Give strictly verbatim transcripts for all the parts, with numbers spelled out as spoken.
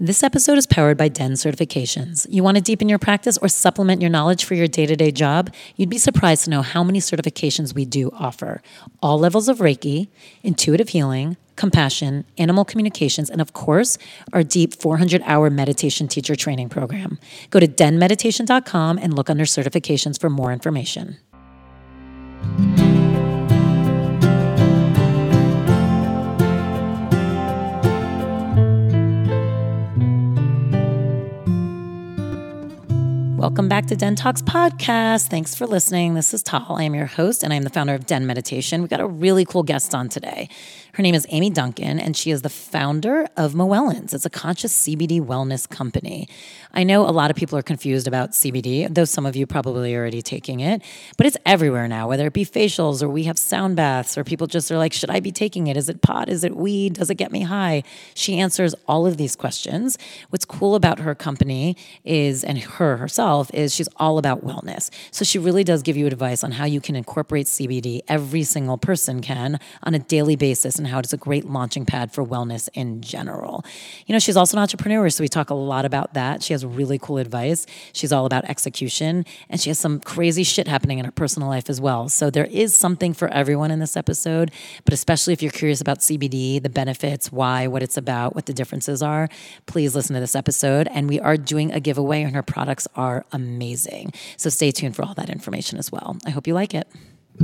This episode is powered by D E N Certifications. You want to deepen your practice or supplement your knowledge for your day-to-day job? You'd be surprised to know how many certifications we do offer. All levels of Reiki, intuitive healing, compassion, animal communications, and of course, our deep four hundred hour meditation teacher training program. Go to den meditation dot com and look under certifications for more information. Welcome back to Den Talks Podcast. Thanks for listening. This is Tal. I am your host, and I am the founder of Den Meditation. We've got a really cool guest on today. Her name is Amy Duncan, and she is the founder of Moellons. It's a conscious C B D wellness company. I know a lot of people are confused about C B D, though some of you probably are already taking it, but it's everywhere now, whether it be facials or we have sound baths or people just are like, should I be taking it? Is it pot? Is it weed? Does it get me high? She answers all of these questions. What's cool about her company is, and her herself, is she's all about wellness. So she really does give you advice on how you can incorporate C B D. Every single person can on a daily basis, and how it's a great launching pad for wellness in general. You know, she's also an entrepreneur, so we talk a lot about that. She has really cool advice. She's all about execution, and she has some crazy shit happening in her personal life as well. So there is something for everyone in this episode, but especially if you're curious about C B D, the benefits, why, what it's about, what the differences are, please listen to this episode. And we are doing a giveaway, and her products are amazing. So stay tuned for all that information as well. I hope you like it.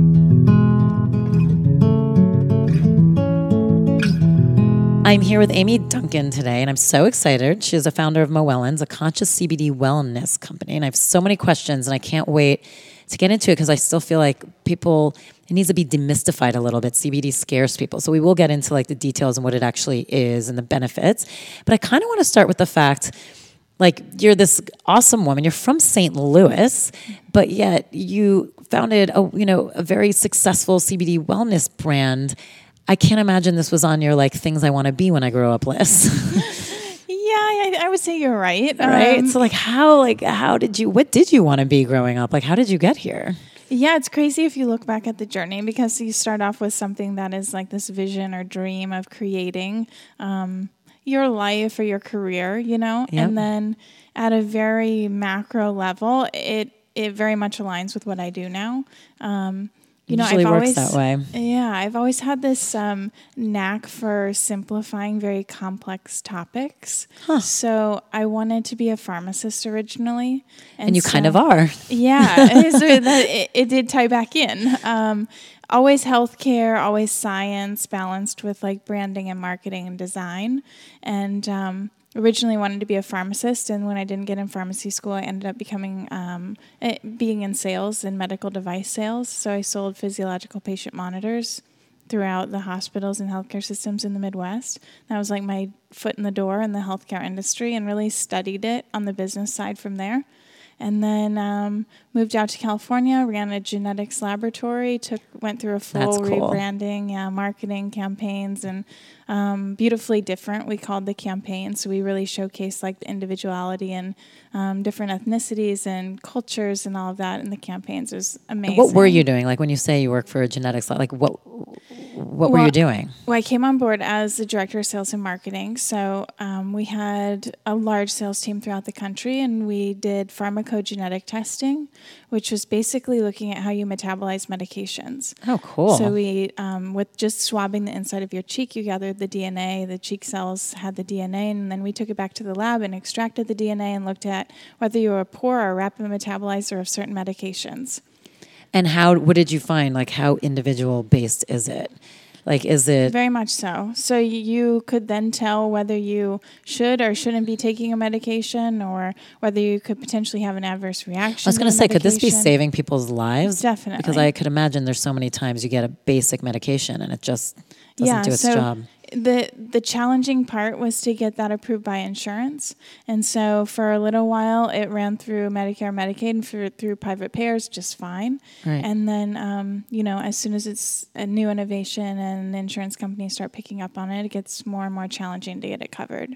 I'm here with Amy Duncan today, and I'm so excited. She is the founder of Moellons, a conscious C B D wellness company, and I have so many questions, and I can't wait to get into it because I still feel like people, it needs to be demystified a little bit. C B D scares people, so we will get into like the details and what it actually is and the benefits, but I kind of want to start with the fact, like, you're this awesome woman. You're from Saint Louis, but yet you founded a, you know, a very successful C B D wellness brand. I can't imagine this was on your like things I want to be when I grow up list. Yeah, I, I would say you're right. Right. Um, so like how like how did you what did you want to be growing up? Like how did you get here? Yeah, it's crazy if you look back at the journey because you start off with something that is like this vision or dream of creating um, your life or your career, you know, Yep. and then at a very macro level, it it very much aligns with what I do now. Um, You know, Usually I've works always, that way. Yeah, I've always had this um, knack for simplifying very complex topics. Huh. So I wanted to be a pharmacist originally. And, and you so, kind of are. Yeah, so that, it, it did tie back in. Um, always healthcare, always science, balanced with like branding and marketing and design. And um originally wanted to be a pharmacist, and when I didn't get in pharmacy school, I ended up becoming um, being in sales and medical device sales. So I sold physiological patient monitors throughout the hospitals and healthcare systems in the Midwest. That was like my foot in the door in the healthcare industry, and really studied it on the business side from there. And then um, moved out to California, ran a genetics laboratory, took went through a full That's cool. rebranding, yeah, marketing campaigns, and um, beautifully different. We called the campaign, so we really showcased like the individuality and um, different ethnicities and cultures and all of that in the campaigns. It was amazing. What were you doing? Like when you say you work for a genetics lab, like what what well, were you doing? Well, I came on board as the director of sales and marketing. So um, we had a large sales team throughout the country, and we did pharmacogenetic testing, which was basically looking at how you metabolize medications. Oh, cool. So we, um, with just swabbing the inside of your cheek, you gathered the D N A. The cheek cells had the D N A, and then we took it back to the lab and extracted the D N A and looked at whether you were a poor or rapid metabolizer of certain medications. And how, what did you find? Like how individual based is it? Like, is it? Very much so. So you could then tell whether you should or shouldn't be taking a medication, or whether you could potentially have an adverse reaction. I was going to to say, could this be medication. saving people's lives? Definitely. Because I could imagine there's so many times you get a basic medication and it just doesn't yeah, do its so job. The the challenging part was to get that approved by insurance. And so for a little while, it ran through Medicare, Medicaid, and for, through private payers just fine. Right. And then, um, you know, as soon as it's a new innovation and insurance companies start picking up on it, it gets more and more challenging to get it covered.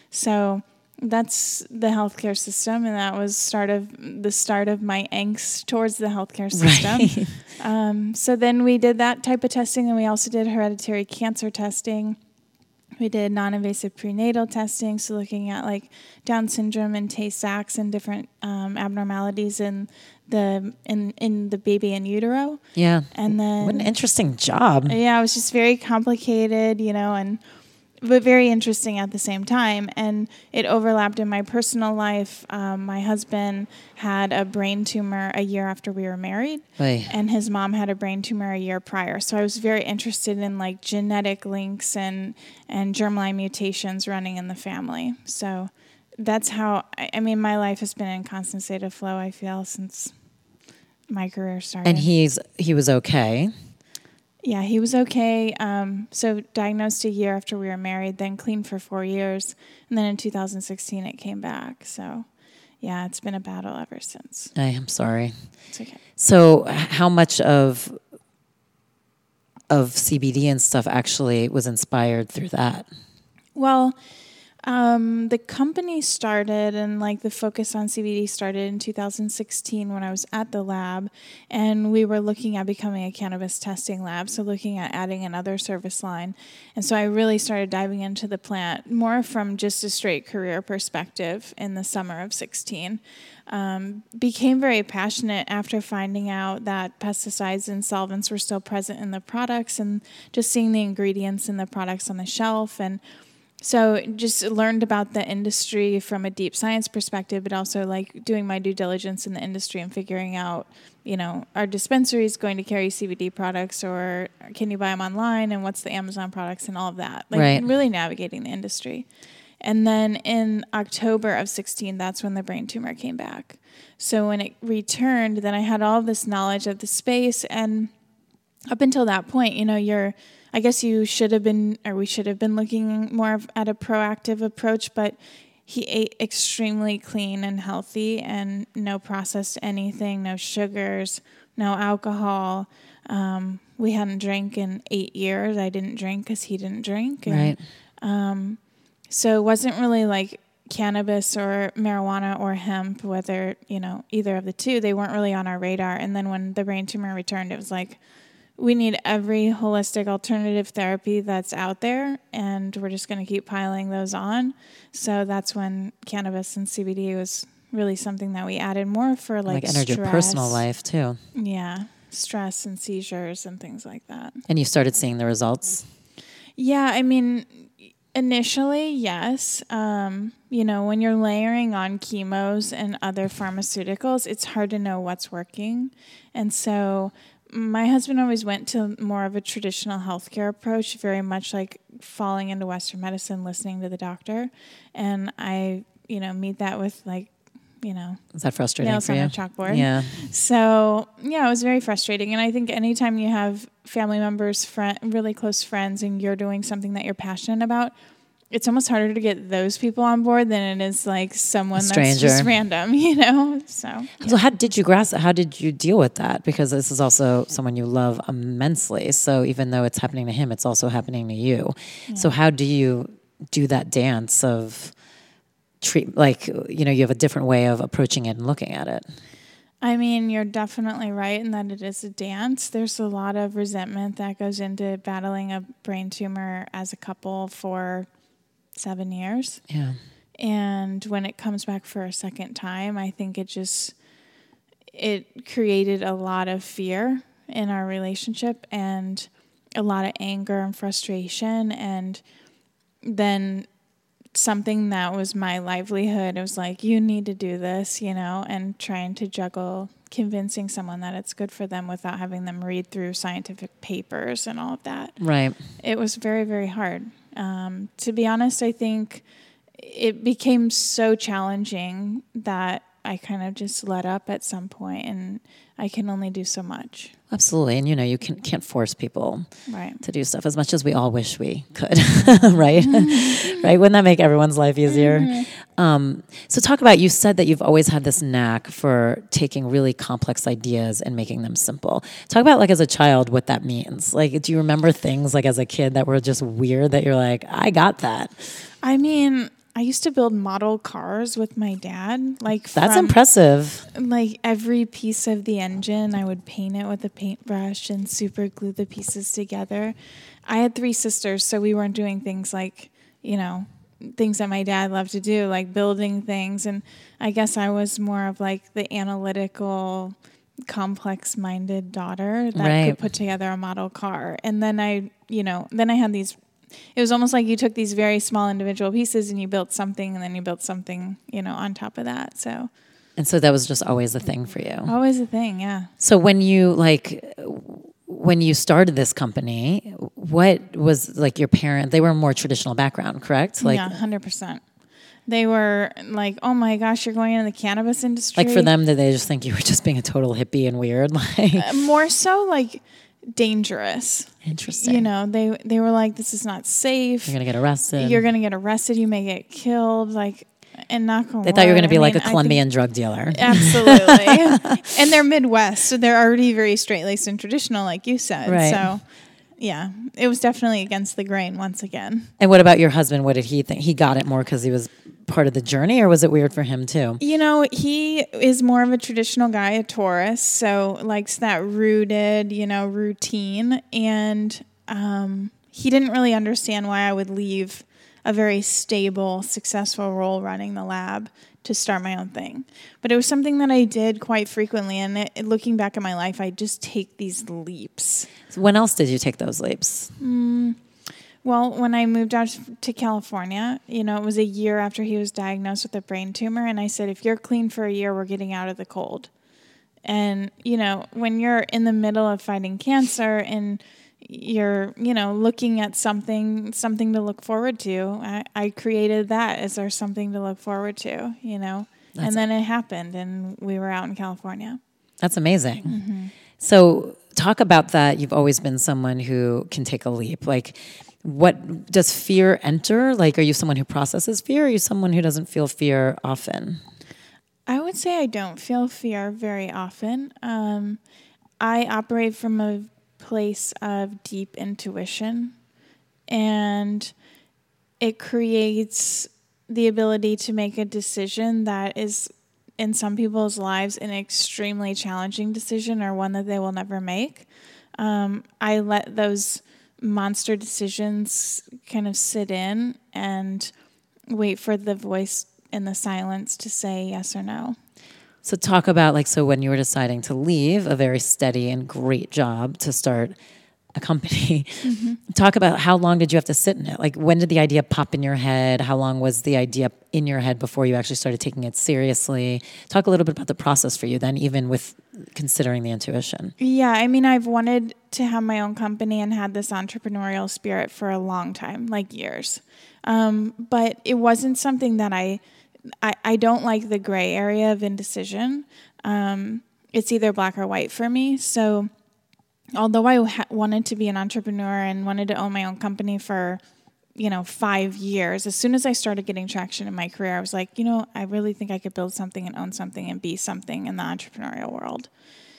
So that's the healthcare system, and that was start of the start of my angst towards the healthcare system. Right. Um, so then we did that type of testing, and we also did hereditary cancer testing. We did non-invasive prenatal testing, so looking at like Down syndrome and Tay-Sachs and different um, abnormalities in the in in the baby in utero. Yeah. And then what an interesting job. Yeah, it was just very complicated, you know, and but very interesting at the same time. And it overlapped in my personal life. Um, my husband had a brain tumor a year after we were married, Oy. and his mom had a brain tumor a year prior. So I was very interested in like genetic links and, and germline mutations running in the family. So that's how, I, I mean, my life has been in constant state of flow, I feel, since my career started. And he's he was okay. Yeah, he was okay. Um, so diagnosed a year after we were married, then clean for four years. And then in two thousand sixteen, it came back. So, yeah, it's been a battle ever since. I am sorry. It's okay. So how much of of C B D and stuff actually was inspired through that? Well, um, the company started and like the focus on C B D started in two thousand sixteen when I was at the lab, and we were looking at becoming a cannabis testing lab, so looking at adding another service line. And so I really started diving into the plant more from just a straight career perspective in the summer of sixteen. Um, became very passionate after finding out that pesticides and solvents were still present in the products and just seeing the ingredients in the products on the shelf. And so just learned about the industry from a deep science perspective, but also like doing my due diligence in the industry and figuring out, you know, are dispensaries going to carry C B D products, or can you buy them online, and what's the Amazon products and all of that. Like right. really navigating the industry. And then in October of sixteen, that's when the brain tumor came back. So when it returned, then I had all of this knowledge of the space. And up until that point, you know, you're, I guess you should have been, or we should have been looking more of, at a proactive approach, but he ate extremely clean and healthy and no processed anything, no sugars, no alcohol. Um, we hadn't drank in eight years. I didn't drink because he didn't drink. And, right. Um, so it wasn't really like cannabis or marijuana or hemp, whether, you know, either of the two, they weren't really on our radar. And then when the brain tumor returned, it was like, we need every holistic alternative therapy that's out there, and we're just going to keep piling those on. So that's when cannabis and C B D was really something that we added more for like, like entered stress. your personal life too. Yeah, stress and seizures and things like that. And you started seeing the results? Yeah, I mean, initially, yes. Um, you know, when you're layering on chemos and other pharmaceuticals, it's hard to know what's working. And so my husband always went to more of a traditional healthcare approach, very much like falling into Western medicine, listening to the doctor. And I, you know, meet that with like, you know, is that frustrating nails for on you? a chalkboard. Yeah. So yeah, it was very frustrating. And I think anytime you have family members, friend, really close friends, and you're doing something that you're passionate about, it's almost harder to get those people on board than it is like someone that's just random, you know? So, yeah. So how did you grasp it? How did you deal with that? Because this is also someone you love immensely. So even though it's happening to him, it's also happening to you. Yeah. So how do you do that dance of treat, like, you know, you have a different way of approaching it and looking at it? I mean, you're definitely right in that it is a dance. There's a lot of resentment that goes into battling a brain tumor as a couple for seven years. Yeah. And when it comes back for a second time, I think it just, it created a lot of fear in our relationship and a lot of anger and frustration. And then something that was my livelihood, it was like, you need to do this, you know, and trying to juggle convincing someone that it's good for them without having them read through scientific papers and all of that. Right. It was very, very hard. Um, to be honest, I think it became so challenging that I kind of just let up at some point, and I can only do so much. Absolutely. And, you know, you can, can't force people right. to do stuff as much as we all wish we could, right? Mm-hmm. Right? Wouldn't that make everyone's life easier? Mm-hmm. Um, so talk about, you said that you've always had this knack for taking really complex ideas and making them simple. Talk about, like, as a child, what that means. Like, do you remember things, like, as a kid that were just weird that you're like, I got that? I mean, I used to build model cars with my dad. Like That's from, impressive. Like every piece of the engine, I would paint it with a paintbrush and super glue the pieces together. I had three sisters, so we weren't doing things like, you know, things that my dad loved to do, like building things. And I guess I was more of like the analytical, complex-minded daughter that Right. could put together a model car. And then I, you know, then I had these, it was almost like you took these very small individual pieces and you built something, and then you built something, you know, on top of that. So And so that was just always a thing for you. always a thing, yeah. So when you like when you started this company, what was like your parent? They were a more traditional background, correct? Like yeah, one hundred percent. They were like, oh my gosh, you're going into the cannabis industry. like for them, did they just think you were just being a total hippie and weird? Like Uh, more so like dangerous. interesting. You know, they they were like, this is not safe. You're gonna get arrested. You're going to get arrested. You may get killed. Like, and knock on They thought you were wood. gonna be I like mean, a I Colombian think- drug dealer. Absolutely. And they're Midwest, so they're already very straight-laced and traditional, like you said. Right. So, yeah, it was definitely against the grain once again. And what about your husband? What did he think? He got it more because he was part of the journey, or was it weird for him too? You know, he is more of a traditional guy, a Taurus, so likes that rooted, you know, routine. And um, he didn't really understand why I would leave a very stable, successful role running the lab to start my own thing. But it was something that I did quite frequently. And it, looking back at my life, I just take these leaps. So when else did you take those leaps? Mm, well, when I moved out to California, you know, it was a year after he was diagnosed with a brain tumor. And I said, if you're clean for a year, we're getting out of the cold. And, you know, when you're in the middle of fighting cancer and you're, you know, looking at something, something to look forward to, I, I created that as our something to look forward to, you know, That's and then it happened and we were out in California. That's amazing. So talk about that. You've always been someone who can take a leap. Like, what does fear enter? Like, are you someone who processes fear? Or are you someone who doesn't feel fear often? I would say I don't feel fear very often. Um, I operate from a place of deep intuition, and it creates the ability to make a decision that is, in some people's lives, an extremely challenging decision or one that they will never make. Um, I let those monster decisions kind of sit in and wait for the voice in the silence to say yes or no. So talk about like, so when you were deciding to leave a very steady and great job to start a company, mm-hmm. talk about how long did you have to sit in it? Like, when did the idea pop in your head? How long was the idea in your head before you actually started taking it seriously? Talk a little bit about the process for you then, even with considering the intuition. Yeah, I mean, I've wanted to have my own company and had this entrepreneurial spirit for a long time, like years. Um, but it wasn't something that I, I, I don't like the gray area of indecision. Um, it's either black or white for me. So although I ha- wanted to be an entrepreneur and wanted to own my own company for, you know, five years, as soon as I started getting traction in my career, I was like, you know, I really think I could build something and own something and be something in the entrepreneurial world.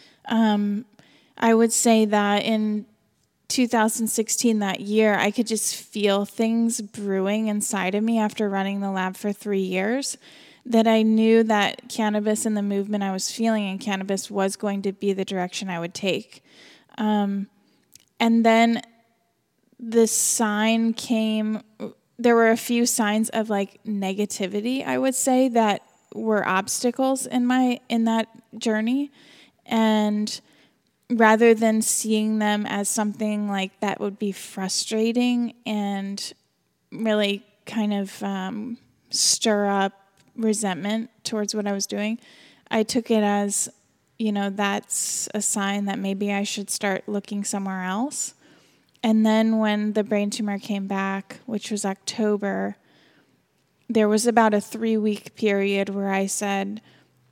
Um, I would say that in two thousand sixteen, that year, I could just feel things brewing inside of me after running the lab for three years, that I knew that cannabis and the movement I was feeling in cannabis was going to be the direction I would take. Um, and then the sign came, there were a few signs of like negativity, I would say, that were obstacles in my, in that journey. And rather than seeing them as something like that would be frustrating and really kind of um, stir up resentment towards what I was doing, I took it as, you know, that's a sign that maybe I should start looking somewhere else. And then when the brain tumor came back, which was October, there was about a three-week period where I said,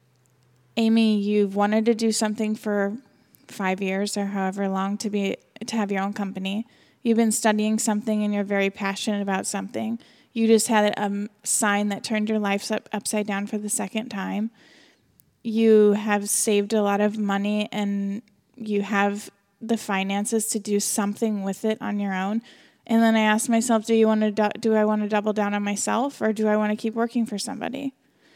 Amy, you've wanted to do something for five years or however long to be to have your own company. You've been studying something and you're very passionate about something. You just had a sign that turned your life up, upside down for the second time. You have saved a lot of money and you have the finances to do something with it on your own. And then I asked myself, do you want to do, do I want to double down on myself, or do I want to keep working for somebody?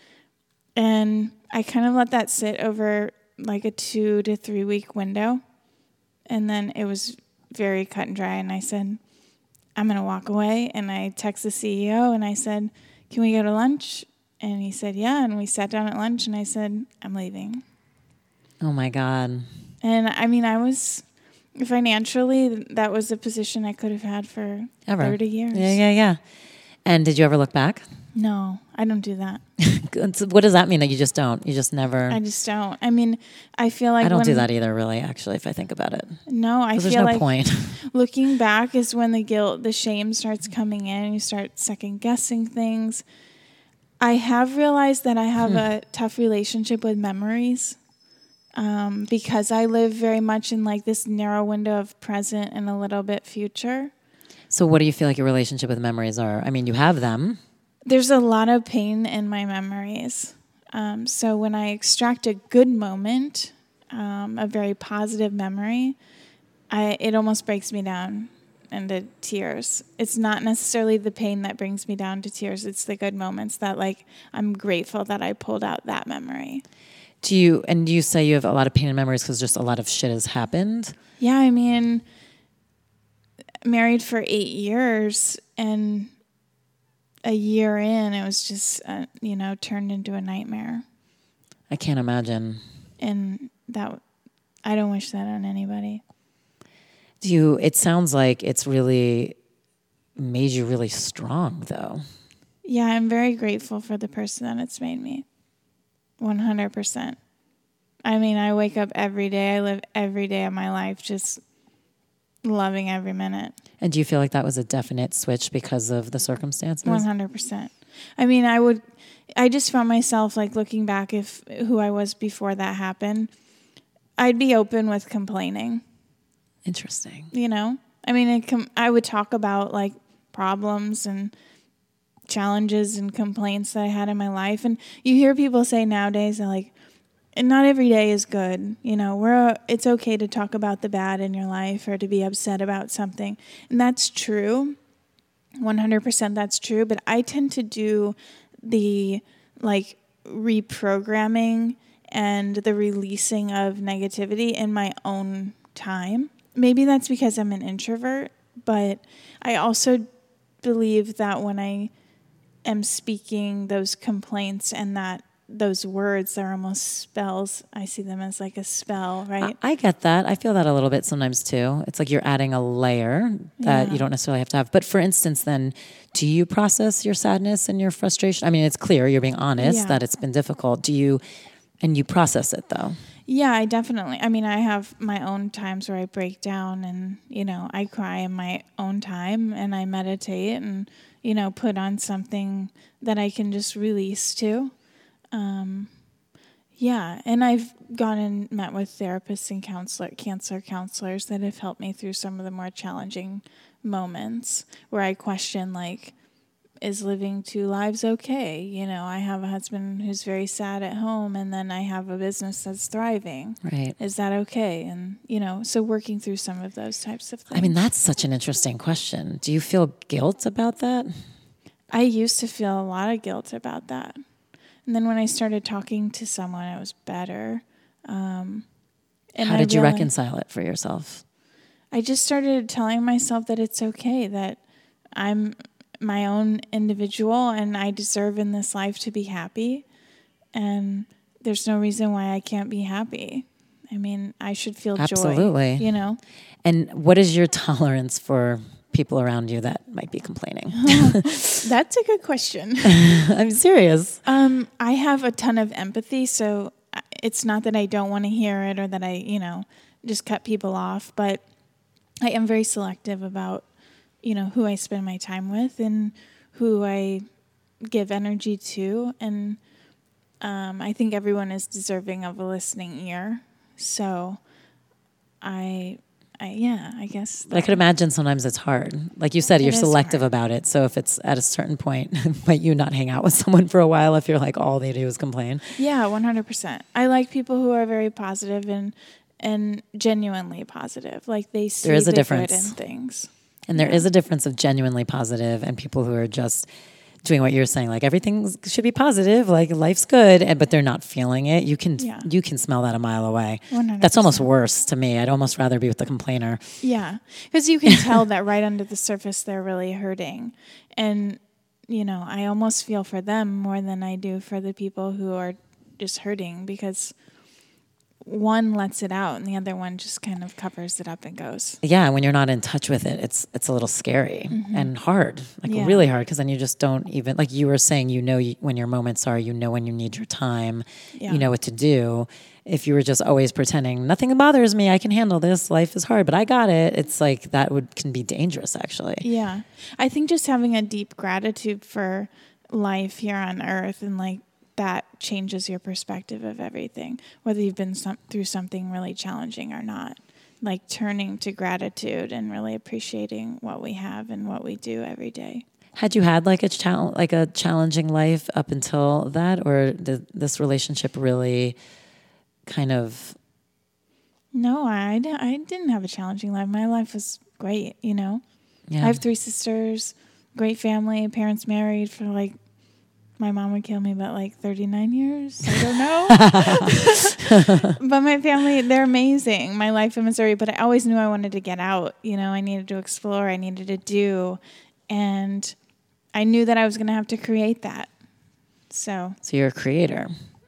And I kind of let that sit over like a two to three week window. And then it was very cut and dry. And I said, I'm going to walk away. And I texted the C E O and I said, can we go to lunch? And he said, yeah. And we sat down at lunch and I said, I'm leaving. Oh my God. And I mean, I was financially, that was a position I could have had for Ever. thirty years. Yeah, yeah, yeah. And did you ever look back? No, I don't do that. What does that mean? That you just don't? You just never? I just don't. I mean, I feel like I don't when, do that either, really, actually, if I think about it. No, I feel there's no like point. Looking back is when the guilt, the shame starts coming in, and you start second guessing things. I have realized that I have hmm. a tough relationship with memories. Um, because I live very much in like this narrow window of present and a little bit future. So what do you feel like your relationship with memories are? I mean, you have them. There's a lot of pain in my memories. Um, so when I extract a good moment, um, a very positive memory, I, it almost breaks me down into tears. It's not necessarily the pain that brings me down to tears. It's the good moments that like I'm grateful that I pulled out that memory. Do you, and you say you have a lot of pain in memories because just a lot of shit has happened? Yeah, I mean, married for eight years and a year in, it was just, uh, you know, turned into a nightmare. I can't imagine. And that, I don't wish that on anybody. Do you, it sounds like it's really made you really strong, though. Yeah, I'm very grateful for the person that it's made me. one hundred percent. I mean, I wake up every day. I live every day of my life just loving every minute. And do you feel like that was a definite switch because of the circumstances? one hundred percent. I mean, I would, I just found myself like looking back if who I was before that happened, I'd be open with complaining. Interesting. You know? I mean, it com- I would talk about like problems and challenges and complaints that I had in my life. And you hear people say nowadays, they're like, and not every day is good. You know, we're, it's okay to talk about the bad in your life or to be upset about something. And that's true. one hundred percent that's true. But I tend to do the like reprogramming and the releasing of negativity in my own time. Maybe that's because I'm an introvert, but I also believe that when I am speaking those complaints and that those words are almost spells. I see them as like a spell, right? I, I get that. I feel that a little bit sometimes too. It's like you're adding a layer that yeah. you don't necessarily have to have. But for instance, then, do you process your sadness and your frustration? I mean, it's clear you're being honest yeah. that it's been difficult. Do you, and you process it though? Yeah, I definitely. I mean, I have my own times where I break down and, you know, I cry in my own time and I meditate and, you know, put on something that I can just release to. Um, yeah, and I've gone and met with therapists and counselor, cancer counselors that have helped me through some of the more challenging moments where I question, like, is living two lives okay? You know, I have a husband who's very sad at home, and then I have a business that's thriving. Right. Is that okay? And, you know, so working through some of those types of things. I mean, that's such an interesting question. Do you feel guilt about that? I used to feel a lot of guilt about that. And then when I started talking to someone, it was better. Um, and How did I you realized, reconcile it for yourself? I just started telling myself that it's okay, that I'm my own individual and I deserve in this life to be happy. And there's no reason why I can't be happy. I mean, I should feel Absolutely. joy. Absolutely. You know? And what is your tolerance for people around you that might be complaining? That's a good question. I'm serious. Um, I have a ton of empathy, so it's not that I don't want to hear it or that I, you know, just cut people off, but I am very selective about, you know, who I spend my time with and who I give energy to. And um, I think everyone is deserving of a listening ear. So I... I, yeah, I guess. But I could imagine sometimes it's hard. Like you said, it you're selective hard. about it. So if it's at a certain point, might you not hang out with someone for a while if you're like, all they do is complain? Yeah, one hundred percent. I like people who are very positive and and genuinely positive. Like they see there is a the difference. good in things. And there is a difference of genuinely positive and people who are just doing what you're saying, like everything should be positive, like life's good, and but they're not feeling it. You can Yeah. you can smell that a mile away. one hundred percent. That's almost worse to me. I'd almost rather be with the complainer. Yeah, because you can tell that right under the surface they're really hurting. And, you know, I almost feel for them more than I do for the people who are just hurting, because one lets it out and the other one just kind of covers it up and goes. Yeah, when you're not in touch with it, it's it's a little scary Mm-hmm. and hard, like Yeah. really hard, because then you just don't even, like you were saying, you know you, when your moments are, you know when you need your time, Yeah. you know what to do. If you were just always pretending, nothing bothers me, I can handle this, life is hard, but I got it, it's like that would can be dangerous, actually. Yeah. I think just having a deep gratitude for life here on earth, and like that changes your perspective of everything, whether you've been some, through something really challenging or not. Like turning to gratitude and really appreciating what we have and what we do every day. Had you had like a chal- like a challenging life up until that, or did this relationship really kind of? No, I, di- I didn't have a challenging life. My life was great, you know. Yeah. I have three sisters, great family, parents married for like, my mom would kill me, but like thirty-nine years. I don't know. But my family, they're amazing. My life in Missouri, but I always knew I wanted to get out. You know, I needed to explore, I needed to do. And I knew that I was going to have to create that. So So you're a creator.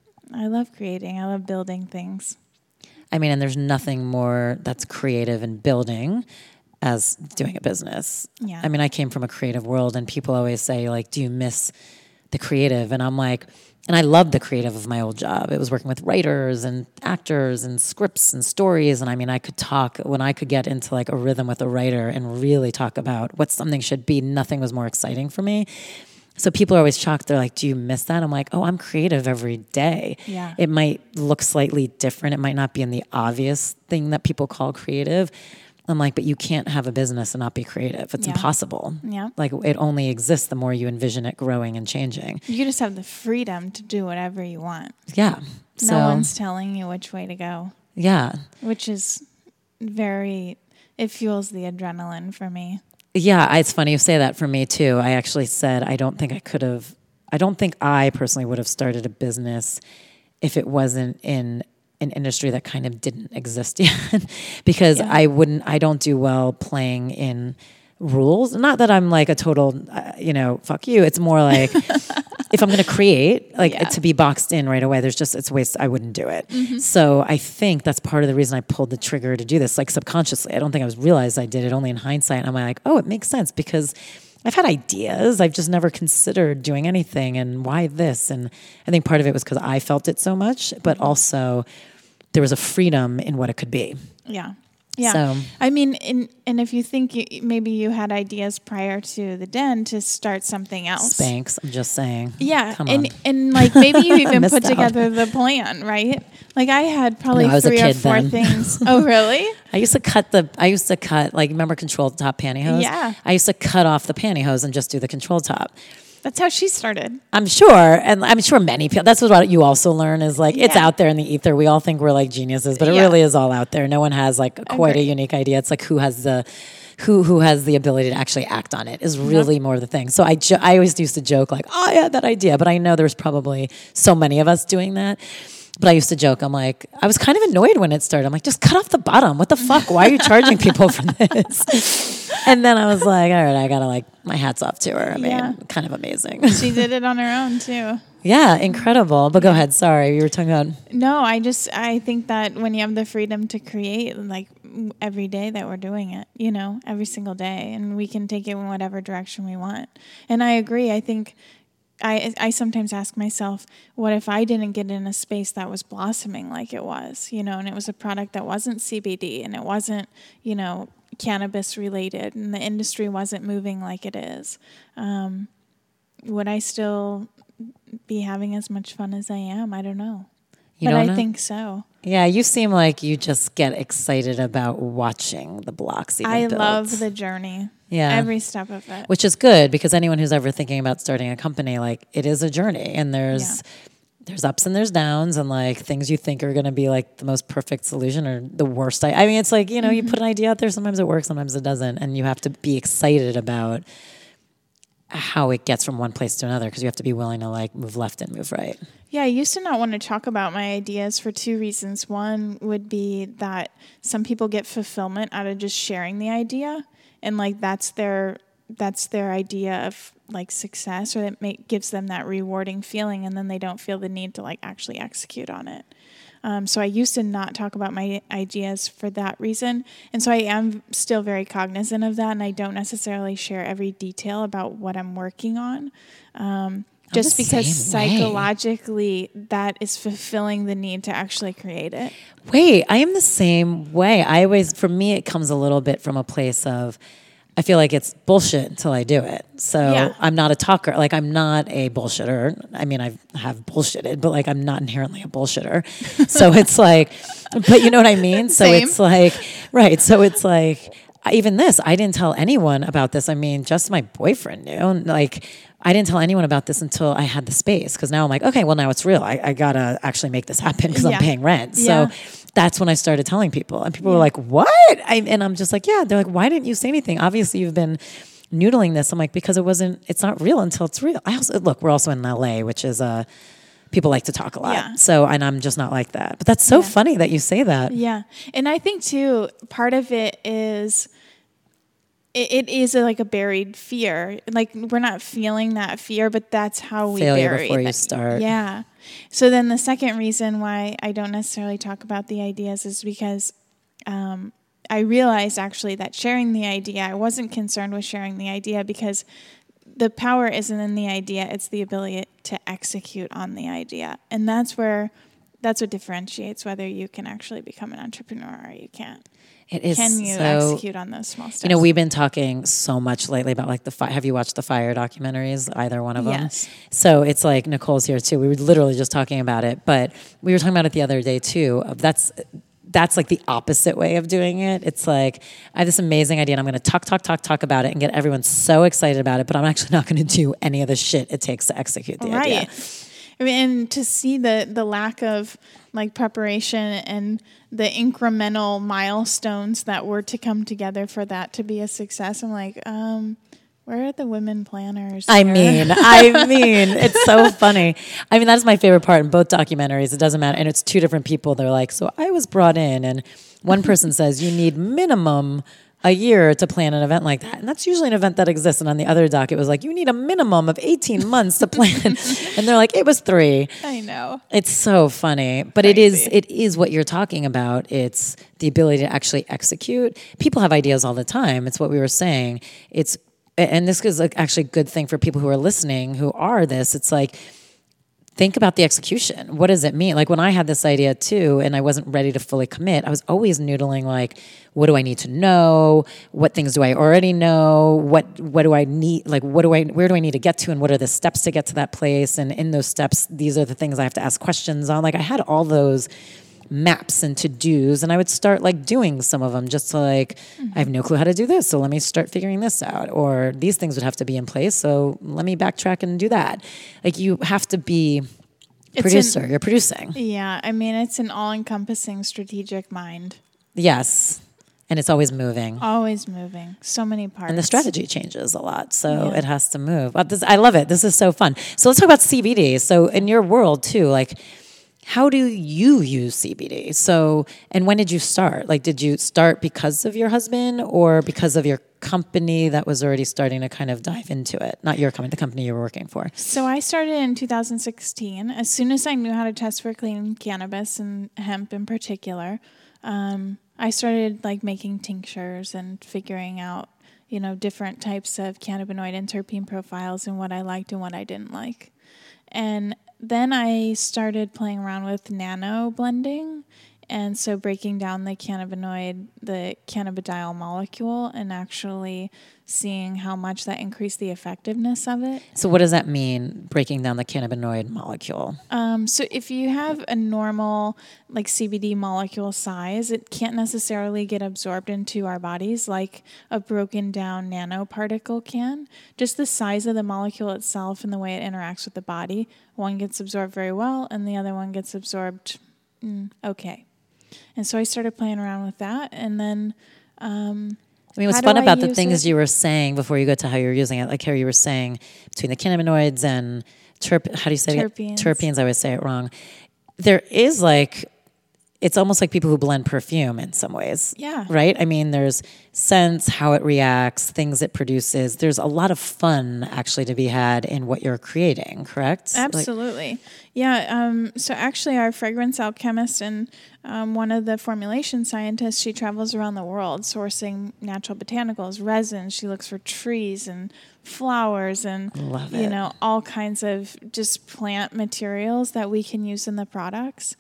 I love creating. I love building things. I mean, and there's nothing more that's creative in building as doing a business. Yeah. I mean, I came from a creative world, and people always say, like, do you miss the creative? And I'm like, and I loved the creative of my old job. It was working with writers and actors and scripts and stories. And I mean, I could talk, when I could get into like a rhythm with a writer and really talk about what something should be, nothing was more exciting for me. So people are always shocked. They're like, do you miss that? I'm like, oh, I'm creative every day. Yeah. It might look slightly different. It might not be in the obvious thing that people call creative. I'm like, but you can't have a business and not be creative. It's Yeah. impossible. Yeah. Like it only exists the more you envision it growing and changing. You just have the freedom to do whatever you want. Yeah. No So, one's telling you which way to go, yeah. which is very, it fuels the adrenaline for me. Yeah, it's funny you say that for me too. I actually said I don't think I could have, I don't think I personally would have started a business if it wasn't in an industry that kind of didn't exist yet, because Yeah. I wouldn't, I don't do well playing in rules. Not that I'm like a total, uh, you know, fuck you. It's more like if I'm going to create, like Yeah. to be boxed in right away, there's just, it's waste. I wouldn't do it. So I think that's part of the reason I pulled the trigger to do this, like subconsciously. I don't think I was realized I did it, only in hindsight. And I'm like, oh, it makes sense because I've had ideas. I've just never considered doing anything, and why this? And I think part of it was because I felt it so much, but also there was a freedom in what it could be. Yeah. Yeah. So- I mean, in, and if you think you, maybe you had ideas prior to the den to start something else. Spanx, I'm just saying. Yeah. Come and on. and like maybe you even Missed put out. together the plan, right? Like I had probably No, I was a three or kid four then. things. Oh, really? I used to cut the, I used to cut, like, remember control top pantyhose? Yeah. I used to cut off the pantyhose and just do the control top. That's how she started. I'm sure, and I'm sure many people, that's what you also learn is like, it's Yeah. out there in the ether. We all think we're like geniuses, but it Yeah. really is all out there. No one has like quite a Agreed. unique idea. It's like who has the, who who has the ability to actually act on it is really more the thing. So I, jo- I always used to joke like, oh, I had that idea, but I know there's probably so many of us doing that. But I used to joke, I'm like, I was kind of annoyed when it started. I'm like, just cut off the bottom. What the fuck? Why are you charging people for this? And then I was like, all right, I gotta like, my hat's off to her. I mean, Yeah. kind of amazing. She did it on her own too. Yeah, incredible. But go ahead. Sorry, you were talking about. No, I just I think that when you have the freedom to create, like every day that we're doing it, you know, every single day, and we can take it in whatever direction we want. And I agree. I think I I sometimes ask myself, what if I didn't get in a space that was blossoming like it was, you know, and it was a product that wasn't C B D and it wasn't, you know, cannabis related, and the industry wasn't moving like it is. Um, would I still be having as much fun as I am? I don't know. You but don't I know? think so. Yeah, you seem like you just get excited about watching the blocks. Even I built. love the journey. Yeah. Every step of it. Which is good because anyone who's ever thinking about starting a company, like it is a journey, and there's there's ups and there's downs, and like things you think are going to be like the most perfect solution or the worst. I, I mean, it's like, you know, mm-hmm. you put an idea out there, sometimes it works, sometimes it doesn't. And you have to be excited about how it gets from one place to another, because you have to be willing to like move left and move right. Yeah, I used to not want to talk about my ideas for two reasons. One would be that some people get fulfillment out of just sharing the idea, and like that's their that's their idea of like success, or it make, gives them that rewarding feeling, and then they don't feel the need to like actually execute on it. Um, so I used to not talk about my ideas for that reason. And so I am still very cognizant of that, and I don't necessarily share every detail about what I'm working on. Um, just because psychologically that is fulfilling the need to actually create it. Wait, I am the same way. I always, for me, it comes a little bit from a place of, I feel like it's bullshit until I do it. So yeah. I'm not a talker. Like, I'm not a bullshitter. I mean, I have bullshitted, but like, I'm not inherently a bullshitter. So it's like, but you know what I mean? So Same. It's like, right. So it's like, even this, I didn't tell anyone about this. I mean, just my boyfriend knew. Like, I didn't tell anyone about this until I had the space, because now I'm like, okay, well, now it's real. I, I got to actually make this happen because yeah. I'm paying rent. Yeah. So that's when I started telling people. And people yeah. were like, what? I, and I'm just like, yeah. They're like, why didn't you say anything? Obviously, you've been noodling this. I'm like, because it wasn't, it's not real until it's real. I also, look, we're also in L A, which is, uh, people like to talk a lot. Yeah. So, and I'm just not like that. But that's so yeah. funny that you say that. Yeah. And I think, too, part of it is, it is a, like a buried fear. Like, we're not feeling that fear, but that's how we Failure bury before that. you start. Yeah. So then the second reason why I don't necessarily talk about the ideas is because um, I realized actually that sharing the idea, I wasn't concerned with sharing the idea, because the power isn't in the idea, it's the ability to execute on the idea. And that's where, that's what differentiates whether you can actually become an entrepreneur or you can't. It is Can you so, execute on those small steps? You know, we've been talking so much lately about like the fire. Have you watched the fire documentaries? Either one of them? Yes. So it's like, Nicole's here too. We were literally just talking about it, but we were talking about it the other day too. That's that's like the opposite way of doing it. It's like, I have this amazing idea and I'm going to talk, talk, talk, talk about it and get everyone so excited about it, but I'm actually not going to do any of the shit it takes to execute the right. idea. I mean, and to see the, the lack of like preparation and the incremental milestones that were to come together for that to be a success, I'm like, um, where are the women planners? I here? mean, I mean, it's so funny. I mean, that's my favorite part in both documentaries. It doesn't matter. And it's two different people. They're like, so I was brought in, and one person says you need minimum a year to plan an event like that. And that's usually an event that exists. And on the other doc, it was like, you need a minimum of eighteen months to plan. And they're like, it was three. I know. It's so funny. But Crazy. it is it is what you're talking about. It's the ability to actually execute. People have ideas all the time. It's what we were saying. It's and this is like actually a good thing for people who are listening, who are this. It's like, think about the execution. What does it mean? Like when I had this idea too, and I wasn't ready to fully commit, I was always noodling like, what do I need to know? What things do I already know? What what do I need? Like what do I? Where do I need to get to? And what are the steps to get to that place? And in those steps, these are the things I have to ask questions on. Like I had all those maps and to-dos, and I would start like doing some of them just to like, mm-hmm. I have no clue how to do this, so let me start figuring this out. Or these things would have to be in place, so let me backtrack and do that. Like you have to be a producer. An, You're producing. Yeah, I mean, it's an all-encompassing strategic mind. Yes. And it's always moving. Always moving. So many parts. And the strategy changes a lot, so yeah. it has to move. But this, I love it. This is so fun. So let's talk about C B D. So in your world too, like, how do you use C B D? So, and when did you start? Like, did you start because of your husband or because of your company that was already starting to kind of dive into it? Not your company, the company you were working for. So I started in two thousand sixteen. As soon as I knew how to test for clean cannabis and hemp in particular, um, I started like making tinctures and figuring out, you know, different types of cannabinoid and terpene profiles and what I liked and what I didn't like. And then I started playing around with nano blending And so breaking down the cannabinoid, the cannabidiol molecule, and actually seeing how much that increased the effectiveness of it. So what does that mean, breaking down the cannabinoid molecule? Um, so if you have a normal like C B D molecule size, it can't necessarily get absorbed into our bodies like a broken down nanoparticle can. Just the size of the molecule itself and the way it interacts with the body, one gets absorbed very well and the other one gets absorbed mm, okay. And so I started playing around with that, and then um, I mean, what's fun about the things you were saying before you go to how you're using it, like how you were saying between the cannabinoids and terp, how do you say terpenes. it? Terpenes. I always say it wrong. There is like, it's almost like people who blend perfume in some ways. Yeah. Right? I mean, there's scents, how it reacts, things it produces. There's a lot of fun actually to be had in what you're creating, correct? Absolutely. Like, yeah. Um, so actually our fragrance alchemist and um, one of the formulation scientists, she travels around the world sourcing natural botanicals, resins. She looks for trees and flowers and, Love you it. know, all kinds of just plant materials that we can use in the products.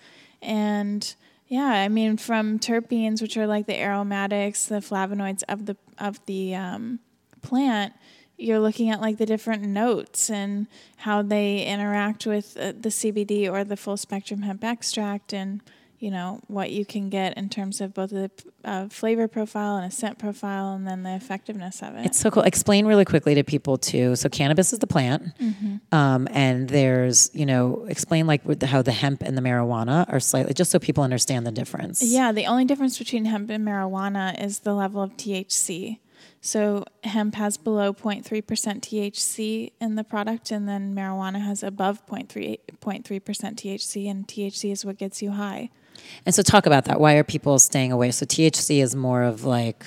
And yeah, I mean, from terpenes, which are like the aromatics, the flavonoids of the of the um, plant, you're looking at like the different notes and how they interact with uh, the C B D or the full spectrum hemp extract, and you know what you can get in terms of both the uh, flavor profile and a scent profile, and then the effectiveness of it. It's so cool. Explain really quickly to people too. So cannabis is the plant, Mm-hmm. um, and there's, you know, explain like with the, how the hemp and the marijuana are slightly, just so people understand the difference. Yeah, the only difference between hemp and marijuana is the level of T H C. So hemp has below zero point three percent T H C in the product, and then marijuana has above zero point three percent T H C, and T H C is what gets you high. And so talk about that. Why are people staying away? So T H C is more of like...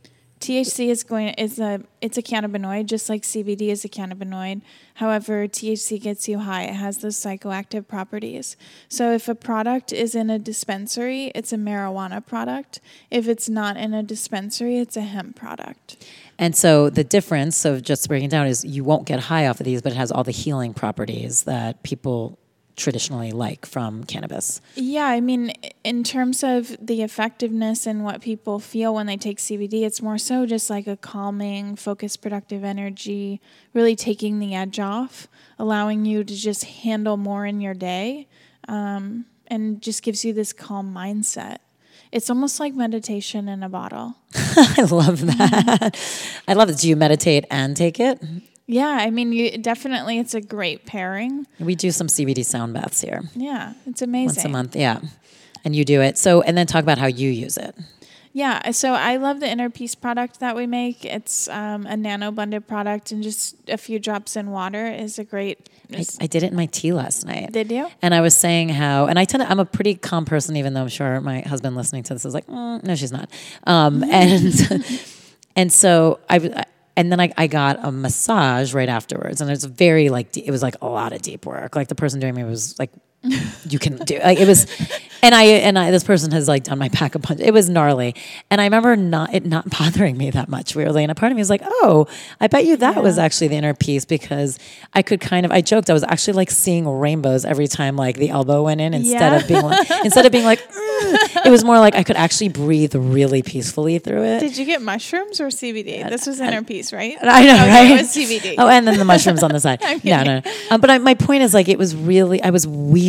T H C is going is a it's a cannabinoid, just like C B D is a cannabinoid. However, T H C gets you high. It has those psychoactive properties. So if a product is in a dispensary, it's a marijuana product. If it's not in a dispensary, it's a hemp product. And so the difference of just breaking it down is you won't get high off of these, but it has all the healing properties that people traditionally like from cannabis. Yeah, I mean, in terms of the effectiveness and what people feel when they take C B D, it's more so just like a calming, focused, productive energy, really taking the edge off, allowing you to just handle more in your day, um, and just gives you this calm mindset. It's almost like meditation in a bottle. I love that. I love it. Do you meditate and take it? Yeah, I mean, you, definitely it's a great pairing. We do some C B D sound baths here. Yeah, it's amazing. Once a month, yeah. And you do it. So, and then talk about how you use it. Yeah, so I love the Inner Peace product that we make. It's um, a nano blended product, and just a few drops in water is a great... I, I did it in my tea last night. Did you? And I was saying how, and I tend to, I'm a pretty calm person, even though I'm sure my husband listening to this is like, mm, no, she's not. Um, and and so I, and then I, I got a massage right afterwards, and it was very like, it was like a lot of deep work. Like the person doing me was like, you can do like it was, and I and I this person has like done my back a bunch. It was gnarly, and I remember not it not bothering me that much weirdly. And a part of me was like, oh, I bet you that Yeah. was actually the Inner Peace, because I could kind of I joked I was actually like seeing rainbows every time like the elbow went in instead Yeah. of being like instead of being like "Ugh." It was more like I could actually breathe really peacefully through it. Did you get mushrooms or C B D? This was Inner Peace, right? I know, Okay, right? it was C B D. Oh, and then the mushrooms on the side. I'm no, no, no. Um, but I, my point is, like, it was really, I was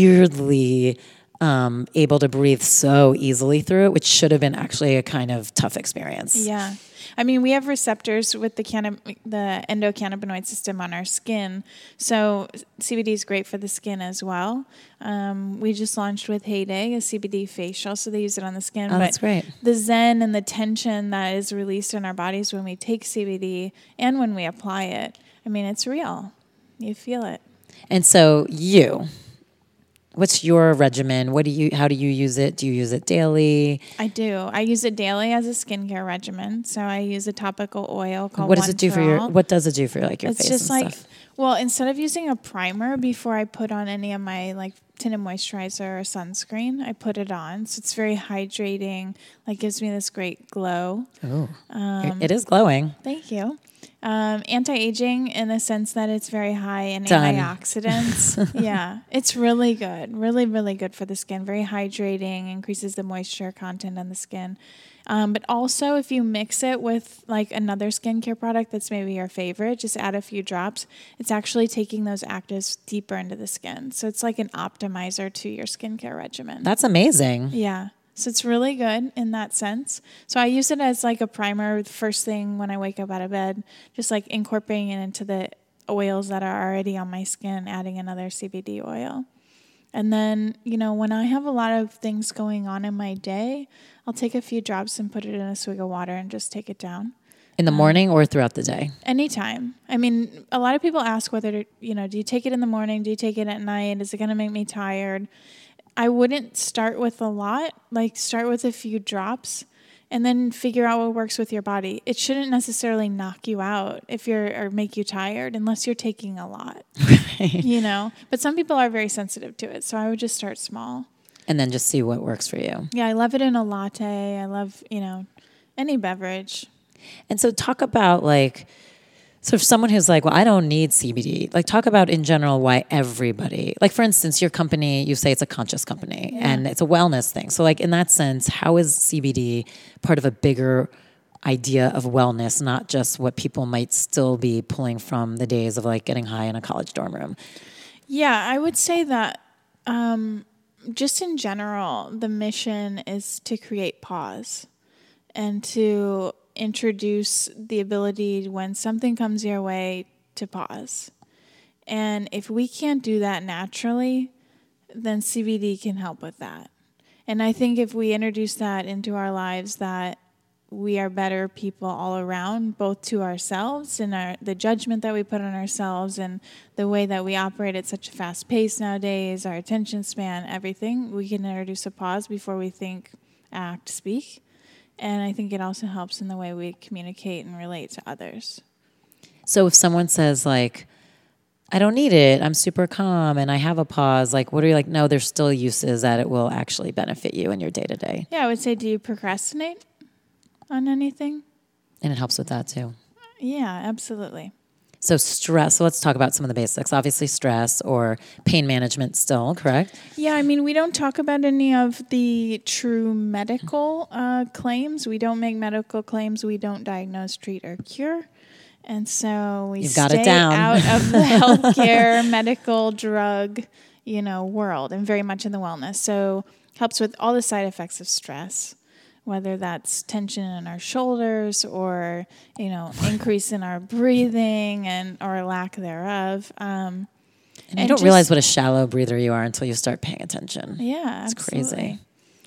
weirdly um, able to breathe so easily through it, which should have been actually a kind of tough experience. Yeah. I mean, we have receptors with the canna- the endocannabinoid system on our skin. So C B D is great for the skin as well. Um, we just launched with Heyday, a C B D facial, so they use it on the skin. Oh, but that's great. The zen and the tension that is released in our bodies when we take C B D and when we apply it, I mean, it's real. You feel it. And so you, what's your regimen? What do you, how do you use it? Do you use it daily? I do. I use it daily as a skincare regimen. So I use a topical oil called What does One it do for All. your, what does it do for like your It's face just and like stuff? Well, instead of using a primer before I put on any of my like tinted moisturizer or sunscreen, I put it on. So it's very hydrating, like gives me this great glow. Oh, um, it is glowing. Thank you. Um, anti-aging in the sense that it's very high in Done. antioxidants. Yeah, it's really good. Really, really good for the skin. Very hydrating, increases the moisture content on the skin. Um, but also if you mix it with like another skincare product that's maybe your favorite, just add a few drops. It's actually taking those actives deeper into the skin. So it's like an optimizer to your skincare regimen. That's amazing. Yeah. So it's really good in that sense. So I use it as like a primer the first thing when I wake up out of bed, just like incorporating it into the oils that are already on my skin, adding another C B D oil. And then, you know, when I have a lot of things going on in my day, I'll take a few drops and put it in a swig of water and just take it down. In the morning um, or throughout the day? Anytime. I mean, a lot of people ask whether, to, you know, do you take it in the morning? Do you take it at night? Is it going to make me tired? I wouldn't start with a lot, like start with a few drops and then figure out what works with your body. It shouldn't necessarily knock you out if you're or make you tired unless you're taking a lot, right. You know, but some people are very sensitive to it. So I would just start small. And then just see what works for you. Yeah, I love it in a latte. I love, you know, any beverage. And so talk about like, so if someone who's like, well, I don't need C B D, like talk about in general why everybody, like for instance, your company, you say it's a conscious company yeah. and it's a wellness thing. So like in that sense, how is C B D part of a bigger idea of wellness, not just what people might still be pulling from the days of like getting high in a college dorm room? Yeah, I would say that um, just in general, the mission is to create pause and to introduce the ability when something comes your way to pause. And if we can't do that naturally, then C B D can help with that. And I think if we introduce that into our lives, that we are better people all around, both to ourselves and our, the judgment that we put on ourselves and the way that we operate at such a fast pace nowadays, our attention span, everything, we can introduce a pause before we think, act, speak. And I think it also helps in the way we communicate and relate to others. So if someone says like, I don't need it, I'm super calm and I have a pause, like what are you like, no, there's still uses that it will actually benefit you in your day to day. Yeah, I would say, do you procrastinate on anything? And it helps with that too. Yeah, absolutely. So stress, so let's talk about some of the basics. Obviously stress or pain management still, correct? Yeah, I mean, we don't talk about any of the true medical uh, claims. We don't make medical claims. We don't diagnose, treat, or cure. And so we You've stay got it down. out of the healthcare, medical, drug, you know, world and very much in the wellness. So helps with all the side effects of stress, whether that's tension in our shoulders or, you know, increase in our breathing and or lack thereof. Um, and you and don't just realize what a shallow breather you are until you start paying attention. Yeah, it's absolutely. crazy.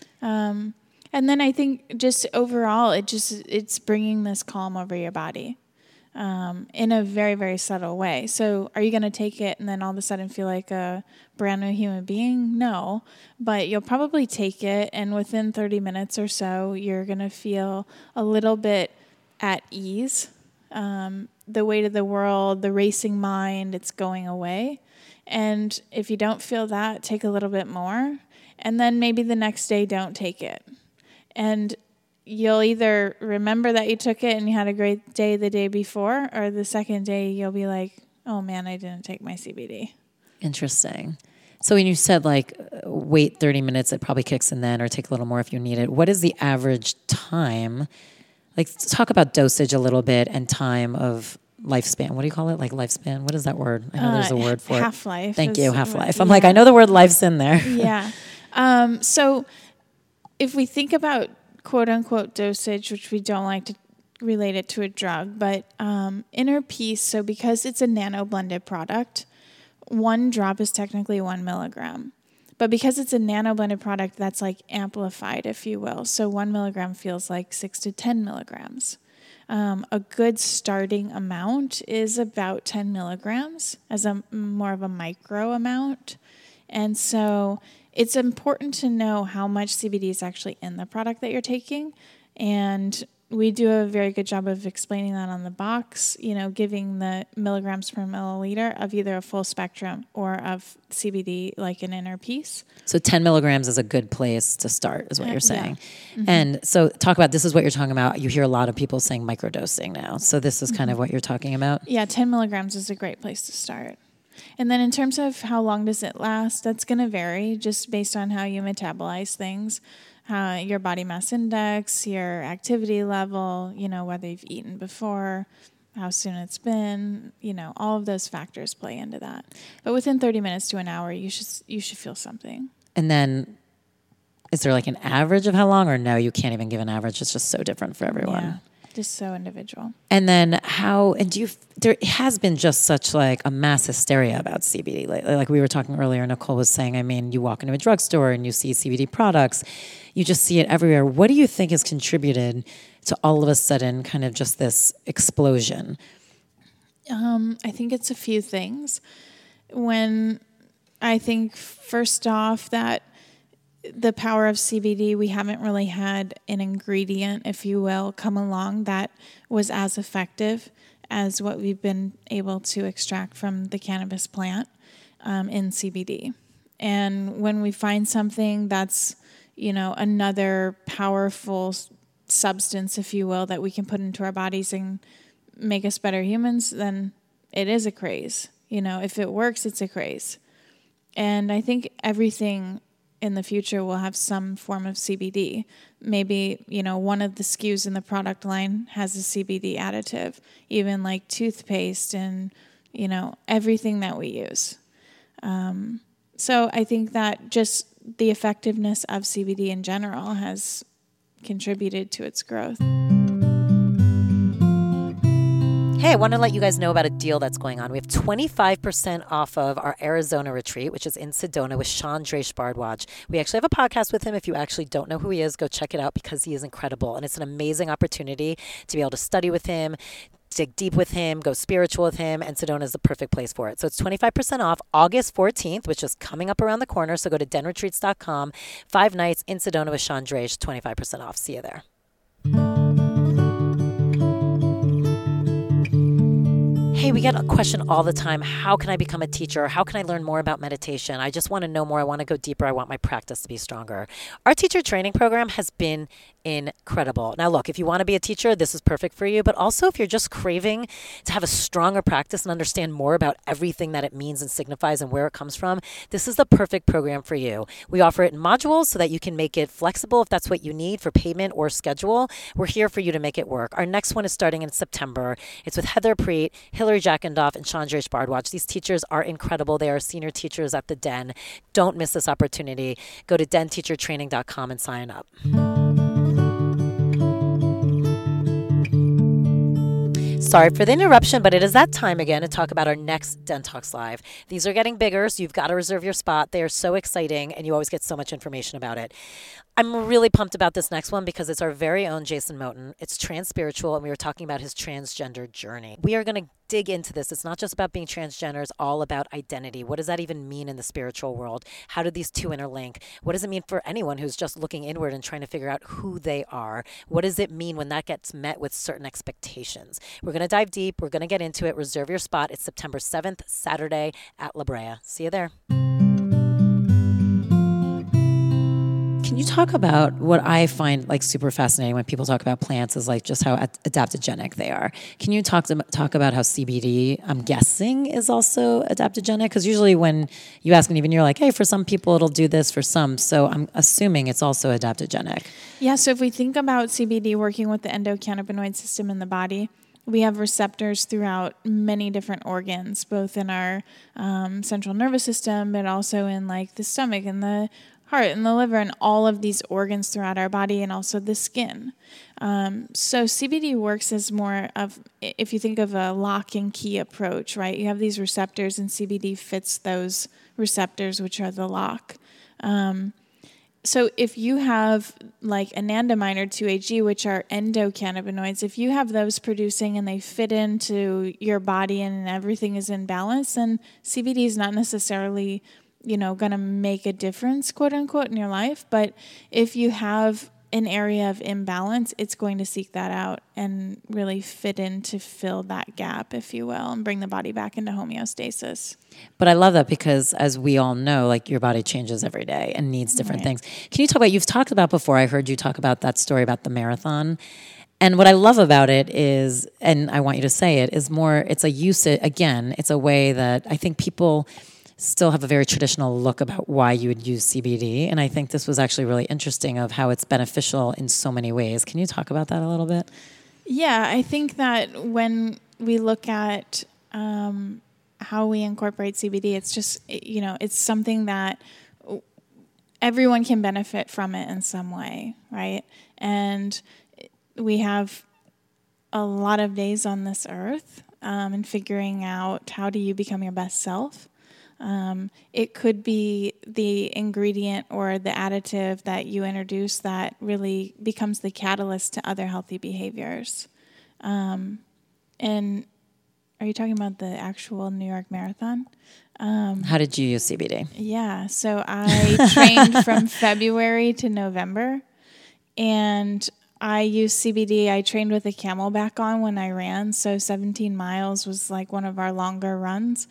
Um, and then I think just overall, it just it's bringing this calm over your body um, in a very, very subtle way. So are you going to take it and then all of a sudden feel like a brand new human being? No, but you'll probably take it and within thirty minutes or so, you're going to feel a little bit at ease. Um, the weight of the world, the racing mind, it's going away. And if you don't feel that, take a little bit more. And then maybe the next day, don't take it. And you'll either remember that you took it and you had a great day the day before, or the second day you'll be like, oh man, I didn't take my C B D. Interesting. So when you said like wait thirty minutes, it probably kicks in then, or take a little more if you need it. What is the average time? Like talk about dosage a little bit and time of lifespan. What do you call it? Like lifespan? What is that word? I know uh, there's a word for half-life it. Thank you, half-life. I'm yeah. like, I know the word life's in there. Yeah. Um, so if we think about quote unquote dosage, which we don't like to relate it to a drug, but um, inner peace. So because it's a nano blended product, one drop is technically one milligram. But because it's a nano blended product, that's like amplified, if you will. So one milligram feels like six to ten milligrams. Um, a good starting amount is about ten milligrams as a more of a micro amount. And so it's important to know how much C B D is actually in the product that you're taking and we do a very good job of explaining that on the box, you know, giving the milligrams per milliliter of either a full spectrum or of C B D, like an inner piece. So ten milligrams is a good place to start, is what you're saying. Yeah. Mm-hmm. And so talk about, this is what you're talking about. You hear a lot of people saying microdosing now. So this is kind mm-hmm. of what you're talking about? Yeah, ten milligrams is a great place to start. And then in terms of how long does it last, that's going to vary just based on how you metabolize things. Uh, your body mass index, your activity level, you know, whether you've eaten before, how soon it's been, you know, all of those factors play into that. But within thirty minutes to an hour, you should you should feel something. And then is there like an average of how long, or no, you can't even give an average? It's just so different for everyone. Yeah, just so individual. And then how, and do you, there has been just such like a mass hysteria about C B D lately. Like we were talking earlier, Nicole was saying, I mean, you walk into a drugstore and you see C B D products, you just see it everywhere. What do you think has contributed to all of a sudden kind of just this explosion? Um, I think it's a few things. When I think first off that the power of C B D, we haven't really had an ingredient, if you will, come along that was as effective as what we've been able to extract from the cannabis plant um, in C B D. And when we find something that's, you know, another powerful substance, if you will, that we can put into our bodies and make us better humans, then it is a craze. You know, if it works, it's a craze. And I think everything in the future will have some form of C B D. Maybe, you know, one of the S K Us in the product line has a C B D additive, even like toothpaste and, you know, everything that we use. Um, so I think that just the effectiveness of C B D in general has contributed to its growth. Hey, I want to let you guys know about a deal that's going on. We have twenty-five percent off of our Arizona retreat, which is in Sedona with Chandresh Bardwaj. We actually have a podcast with him. If you actually don't know who he is, go check it out because he is incredible. And it's an amazing opportunity to be able to study with him, dig deep with him, go spiritual with him, and Sedona is the perfect place for it. So it's twenty-five percent off August fourteenth, which is coming up around the corner. So go to den retreats dot com. Five nights in Sedona with Chandresh, twenty-five percent off. See you there. Hey, we get a question all the time. How can I become a teacher? How can I learn more about meditation? I just want to know more. I want to go deeper. I want my practice to be stronger. Our teacher training program has been incredible. Now, look, if you want to be a teacher, this is perfect for you. But also, if you're just craving to have a stronger practice and understand more about everything that it means and signifies and where it comes from, this is the perfect program for you. We offer it in modules so that you can make it flexible if that's what you need for payment or schedule. We're here for you to make it work. Our next one is starting in September. It's with Heather Preet, Hillary Jackendoff, and Chandresh Bardwaj. These teachers are incredible. They are senior teachers at the Den. Don't miss this opportunity. Go to den teacher training dot com and sign up. Sorry for the interruption, but it is that time again to talk about our next Den Talks Live. These are getting bigger, so you've got to reserve your spot. They are so exciting, and you always get so much information about it. I'm really pumped about this next one because it's our very own Jason Moten. It's trans spiritual, and we were talking about his transgender journey. We are going to dig into this. It's not just about being transgender. It's all about identity. What does that even mean in the spiritual world? How do these two interlink? What does it mean for anyone who's just looking inward and trying to figure out who they are? What does it mean when that gets met with certain expectations? We're going to dive deep. We're going to get into it. Reserve your spot. It's September seventh, Saturday at La Brea. See you there. Can you talk about what I find like super fascinating when people talk about plants is like just how ad- adaptogenic they are. Can you talk to, talk about how C B D, I'm guessing, is also adaptogenic? Because usually when you ask and even you're like, hey, for some people it'll do this, for some. So I'm assuming it's also adaptogenic. Yeah, so if we think about C B D working with the endocannabinoid system in the body, we have receptors throughout many different organs, both in our um, central nervous system, but also in like the stomach and the heart and the liver and all of these organs throughout our body, and also the skin. Um, so C B D works as more of, if you think of a lock and key approach, right? You have these receptors and C B D fits those receptors, which are the lock. Um, so if you have like anandamide or two A G, which are endocannabinoids, if you have those producing and they fit into your body and everything is in balance, then C B D is not necessarily, you know, going to make a difference, quote unquote, in your life. But if you have an area of imbalance, it's going to seek that out and really fit in to fill that gap, if you will, and bring the body back into homeostasis. But I love that because, as we all know, like your body changes every day and needs different Right. things. Can you talk about, you've talked about before, I heard you talk about that story about the marathon. And what I love about it is, and I want you to say it, is more, it's a use, again, it's a way that I think people still have a very traditional look about why you would use C B D. And I think this was actually really interesting of how it's beneficial in so many ways. Can you talk about that a little bit? Yeah, I think that when we look at um, how we incorporate C B D, it's just, you know, it's something that everyone can benefit from it in some way, right? And we have a lot of days on this earth um, and figuring out how do you become your best self. Um, it could be the ingredient or the additive that you introduce that really becomes the catalyst to other healthy behaviors. Um, and are you talking about the actual New York Marathon? Um, How did you use C B D? Yeah, so I trained from February to November, and I used C B D. I trained with a Camelback on when I ran, so seventeen miles was like one of our longer runs.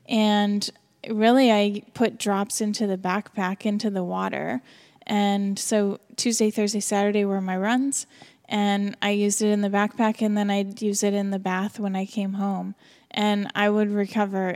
And really, I put drops into the backpack, into the water. And so Tuesday, Thursday, Saturday were my runs. And I used it in the backpack, and then I'd use it in the bath when I came home. And I would recover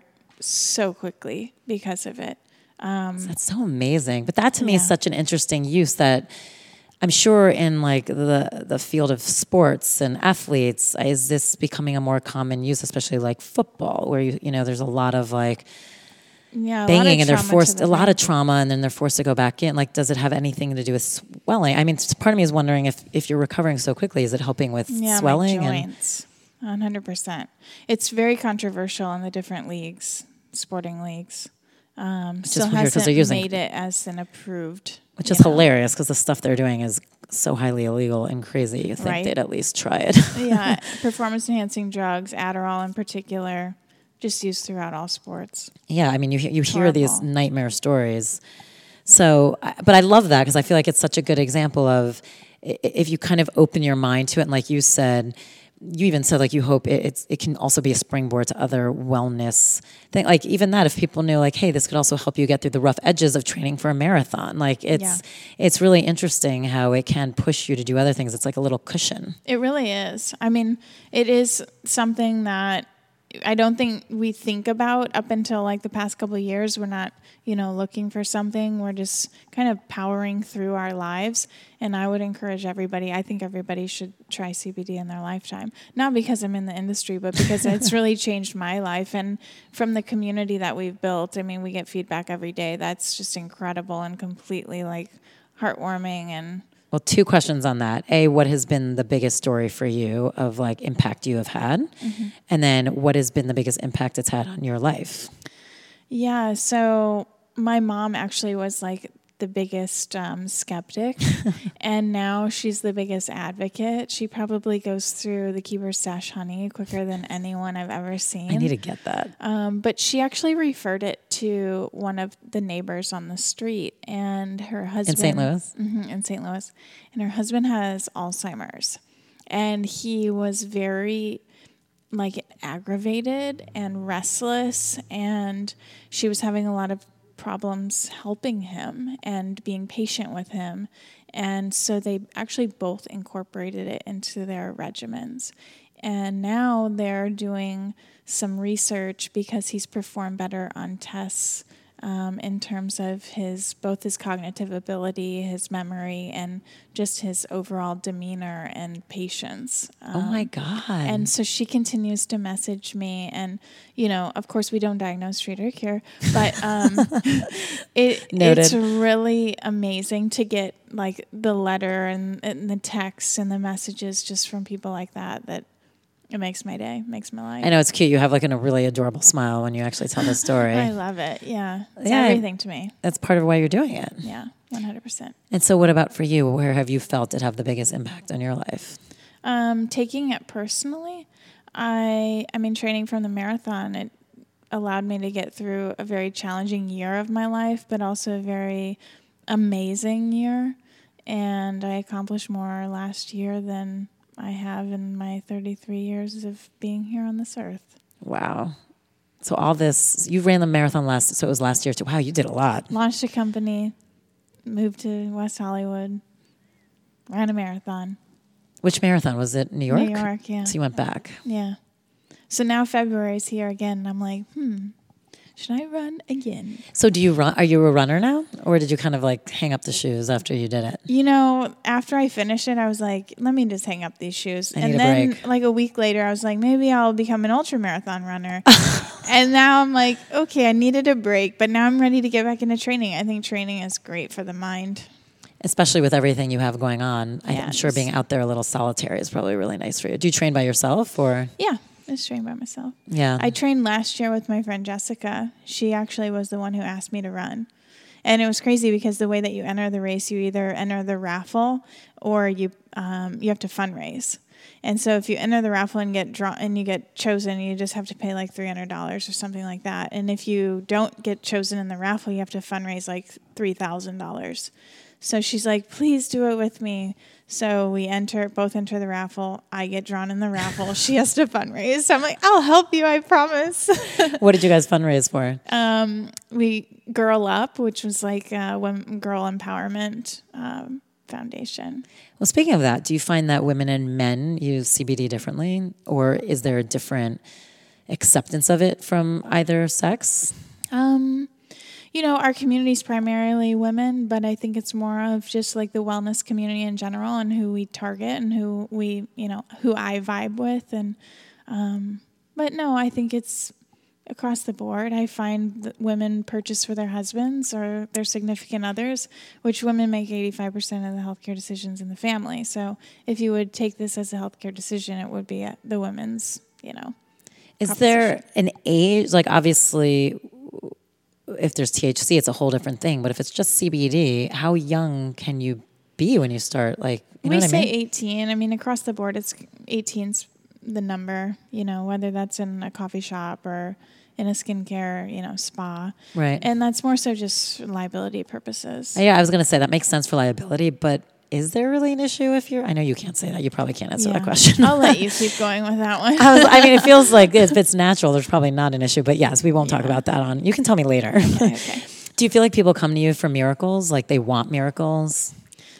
so quickly because of it. Um, That's so amazing. But that to me yeah. is such an interesting use that I'm sure in like the the field of sports and athletes, is this becoming a more common use, especially like football, where you you know there's a lot of like yeah, a lot of banging and they're trauma to forced the a lot brain. of trauma and then they're forced to go back in. Like, does it have anything to do with swelling? I mean, part of me is wondering if if you're recovering so quickly, is it helping with Yeah, swelling? my And joints, one hundred percent. It's very controversial in the different leagues, sporting leagugues. Um, is still weird 'cause hasn't they're using- made it as an approved. which you is know. hilarious because the stuff they're doing is so highly illegal and crazy. You think Right. they'd at least try it? Yeah, performance-enhancing drugs, Adderall in particular, just used throughout all sports. Yeah, I mean, you you hear these Horrible. nightmare stories. So, I- but I love that because I feel like it's such a good example of i- if you kind of open your mind to it, and like you said, you even said like you hope it, it's it can also be a springboard to other wellness thing. Like even that, if people knew like, hey, this could also help you get through the rough edges of training for a marathon. Like it's Yeah. it's really interesting how it can push you to do other things. It's like a little cushion. It really is. I mean, it is something that I don't think we think about up until like the past couple of years. We're not, you know, looking for something. We're just kind of powering through our lives. And I would encourage everybody, I think everybody should try C B D in their lifetime. Not because I'm in the industry, but because it's really changed my life. And from the community that we've built, I mean, we get feedback every day. That's just incredible and completely like heartwarming. And Well, two questions on that. A, what has been the biggest story for you of like impact you have had? Mm-hmm. And then what has been the biggest impact it's had on your life? yeah, so my mom actually was like the biggest um, skeptic, and now she's the biggest advocate. She probably goes through the Keeper Stash honey quicker than anyone I've ever seen. I need to get that. Um, but she actually referred it to one of the neighbors on the street, and her husband In Saint Louis? Mhm, in Saint Louis, and her husband has Alzheimer's, and he was very like aggravated and restless, and she was having a lot of problems helping him and being patient with him. And so they actually both incorporated it into their regimens. And now they're doing some research because he's performed better on tests um, in terms of his both his cognitive ability, his memory, and just his overall demeanor and patience. Oh my God. And so she continues to message me, and you know, of course, we don't diagnose, treat, or cure, but um, it Noted. it's really amazing to get like the letter and, and the texts and the messages just from people like that. That it makes my day, makes my life. I know it's cute. You have like an, a really adorable smile when you actually tell the story. I love it. Yeah, it's Yeah. everything to me. That's part of why you're doing it. Yeah, one hundred percent. And so what about for you? Where have you felt it have the biggest impact on your life? Um, taking it personally, I I mean, training from the marathon, it allowed me to get through a very challenging year of my life, but also a very amazing year. and I accomplished more last year than I have in my thirty-three years of being here on this earth. Wow. So all this, you ran the marathon last, so it was last year too. Wow, you did a lot. Launched a company, moved to West Hollywood, ran a marathon. Which marathon? Was it New York? New York, yeah. So you went back. Yeah. So now February's here again, and I'm like, hmm, should I run again? So do you run? Are you a runner now? Or did you kind of like hang up the shoes after you did it? You know, after I finished it, I was like, let me just hang up these shoes. I and need a then break. like a week later, I was like, maybe I'll become an ultra marathon runner. And now I'm like, okay, I needed a break, but now I'm ready to get back into training. I think training is great for the mind. Especially with everything you have going on. Yeah, I'm sure being out there a little solitary is probably really nice for you. Do you train by yourself or? Yeah, I was trained by myself. Yeah. I trained last year with my friend Jessica. She actually was the one who asked me to run. And it was crazy because the way that you enter the race, you either enter the raffle or you um, you have to fundraise. And so if you enter the raffle and get drawn and you get chosen, you just have to pay like three hundred dollars or something like that. And if you don't get chosen in the raffle, you have to fundraise like three thousand dollars. So she's like, please do it with me. So we enter, both enter the raffle. I get drawn in the raffle. She has to fundraise. So I'm like, I'll help you, I promise. What did you guys fundraise for? Um, we Girl Up, which was like a women, girl empowerment um, foundation. Well, speaking of that, do you find that women and men use C B D differently? Or is there a different acceptance of it from either sex? Um, you know, our community is primarily women, but I think it's more of just like the wellness community in general and who we target and who we, you know, who I vibe with. And, um, but no, I think it's across the board. I find that women purchase for their husbands or their significant others, which women make eighty-five percent of the healthcare decisions in the family. So if you would take this as a healthcare decision, it would be the women's, you know. Is there an age, like obviously if there's T H C, it's a whole different thing. But if it's just C B D, how young can you be when you start? Like, you know we what say I mean? eighteen. I mean, across the board, it's eighteen's the number. You know, whether that's in a coffee shop or in a skincare, you know, spa. Right. And that's more so just liability purposes. Yeah, I was going to say that makes sense for liability, but is there really an issue if you're? I know you can't say that. You probably can't answer Yeah. that question. I'll let you keep going with that one. I, was, I mean, it feels like if it's natural, there's probably not an issue. But yes, we won't talk about that on. You can tell me later. Okay, okay. Do you feel like people come to you for miracles? Like they want miracles?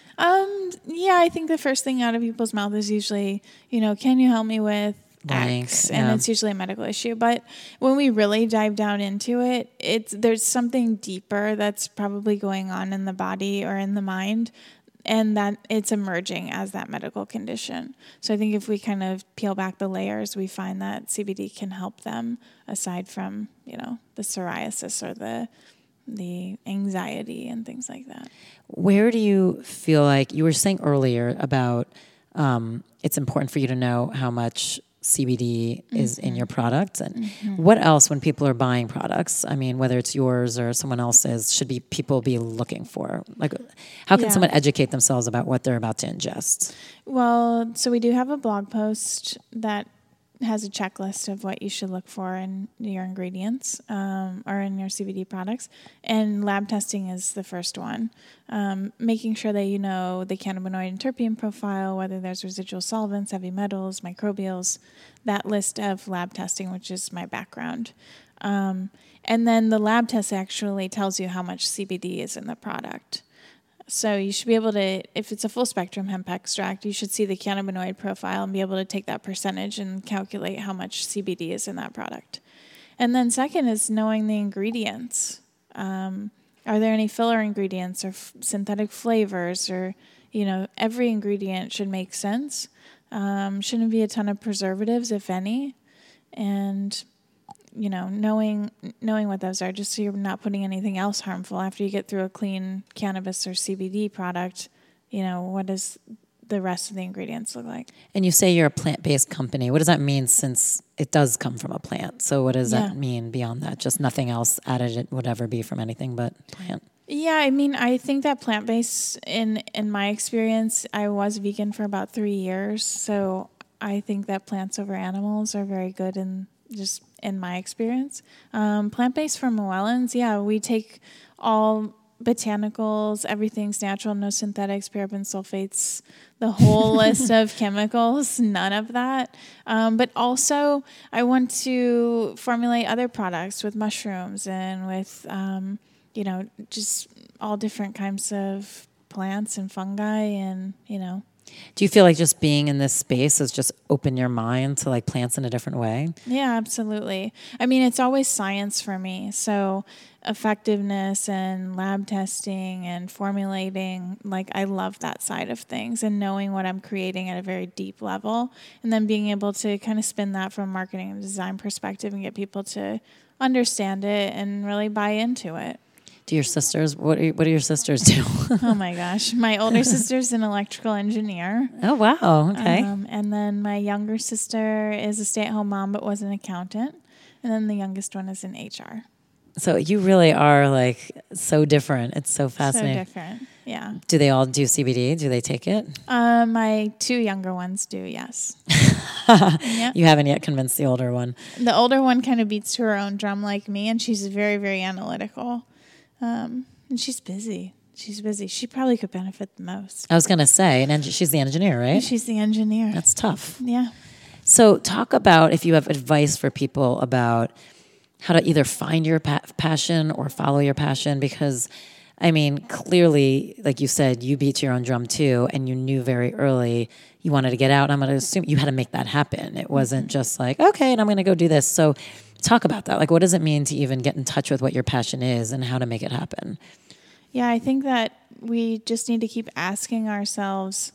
Um, yeah, I think the first thing out of people's mouth is usually, you know, can you help me with Blank, X? yeah. And it's usually a medical issue. But when we really dive down into it, it's there's something deeper that's probably going on in the body or in the mind, and that it's emerging as that medical condition. So I think if we kind of peel back the layers, we find that C B D can help them aside from, you know, the psoriasis or the the anxiety and things like that. Where do you feel like, you were saying earlier about um, it's important for you to know how much C B D mm-hmm. is in your product. And mm-hmm. what else, when people are buying products, I mean, whether it's yours or someone else's, should be people be looking for? Like, how can yeah. someone educate themselves about what they're about to ingest? Well, so we do have a blog post that has a checklist of what you should look for in your ingredients um, or in your C B D products. And lab testing is the first one. Um, making sure that you know the cannabinoid and terpene profile, whether there's residual solvents, heavy metals, microbials, that list of lab testing, which is my background. Um, and then the lab test actually tells you how much C B D is in the product. So you should be able to, if it's a full spectrum hemp extract, you should see the cannabinoid profile and be able to take that percentage and calculate how much C B D is in that product. And then second is knowing the ingredients. Um, are there any filler ingredients or f- synthetic flavors or, you know, every ingredient should make sense. Um, shouldn't be a ton of preservatives, if any. And you know, knowing knowing what those are, just so you're not putting anything else harmful after you get through a clean cannabis or C B D product. You know, what does the rest of the ingredients look like? And you say you're a plant-based company. What does that mean, since it does come from a plant? So what does Yeah. that mean beyond that? Just nothing else added, it would ever be from anything but plant? Yeah, I mean, I think that plant-based, in in my experience, I was vegan for about three years, so I think that plants over animals are very good in just in my experience. Um, plant-based for Moellons, yeah, we take all botanicals, everything's natural, no synthetics, parabens, sulfates, the whole list of chemicals, none of that. Um, but also I want to formulate other products with mushrooms and with, um, you know, just all different kinds of plants and fungi and, you know. Do you feel like just being in this space has just opened your mind to like plants in a different way? Yeah, absolutely. I mean, it's always science for me. So effectiveness and lab testing and formulating, like I love that side of things and knowing what I'm creating at a very deep level and then being able to kind of spin that from a marketing and design perspective and get people to understand it and really buy into it. Do your sisters, what are, what do your sisters do? Oh my gosh. My older sister's an electrical engineer. Oh, wow. Okay. Um, and then my younger sister is a stay-at-home mom but was an accountant. And then the youngest one is in H R. So you really are like so different. It's so fascinating. So different. Yeah. Do they all do C B D? Do they take it? Uh, my two younger ones do, yes. Yep. You haven't yet convinced the older one. The older one kind of beats to her own drum like me, and she's very, very analytical. Um, and she's busy. She's busy. She probably could benefit the most. I was going to say, and en- she's the engineer, right? She's the engineer. That's tough. Yeah. So talk about if you have advice for people about how to either find your pa- passion or follow your passion, because I mean, clearly, like you said, you beat your own drum too, and you knew very early you wanted to get out. I'm going to assume you had to make that happen. It wasn't just like, okay, and I'm going to go do this. So talk about that. Like, what does it mean to even get in touch with what your passion is and how to make it happen? Yeah, I think that we just need to keep asking ourselves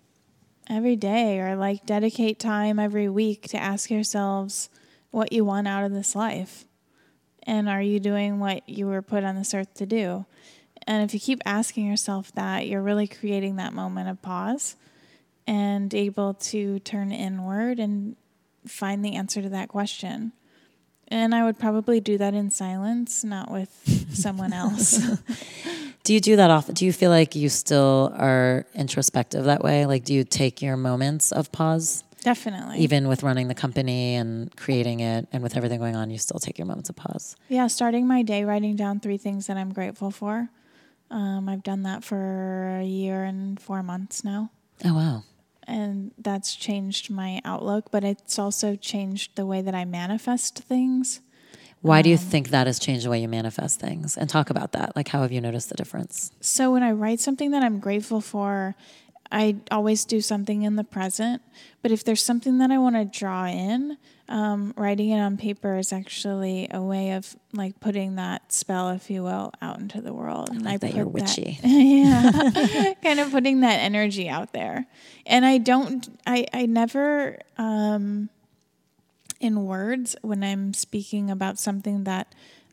every day, or like dedicate time every week to ask yourselves what you want out of this life. And are you doing what you were put on this earth to do? And if you keep asking yourself that, you're really creating that moment of pause and able to turn inward and find the answer to that question. And I would probably do that in silence, not with someone else. Do you do that often? Do you feel like you still are introspective that way? Like, do you take your moments of pause? Definitely. Even with running the company and creating it and with everything going on, you still take your moments of pause? Yeah, starting my day, writing down three things that I'm grateful for. Um, I've done that for a year and four months now. Oh, wow. And that's changed my outlook, but it's also changed the way that I manifest things. Why do you think that has changed the way you manifest things? And talk about that. Like, how have you noticed the difference? So when I write something that I'm grateful for, I always do something in the present. But if there's something that I want to draw in, um, writing it on paper is actually a way of like putting that spell, if you will, out into the world. I and like I that put you're witchy. That, yeah, kind of putting that energy out there. And I don't, I, I never, um, in words, when I'm speaking about something that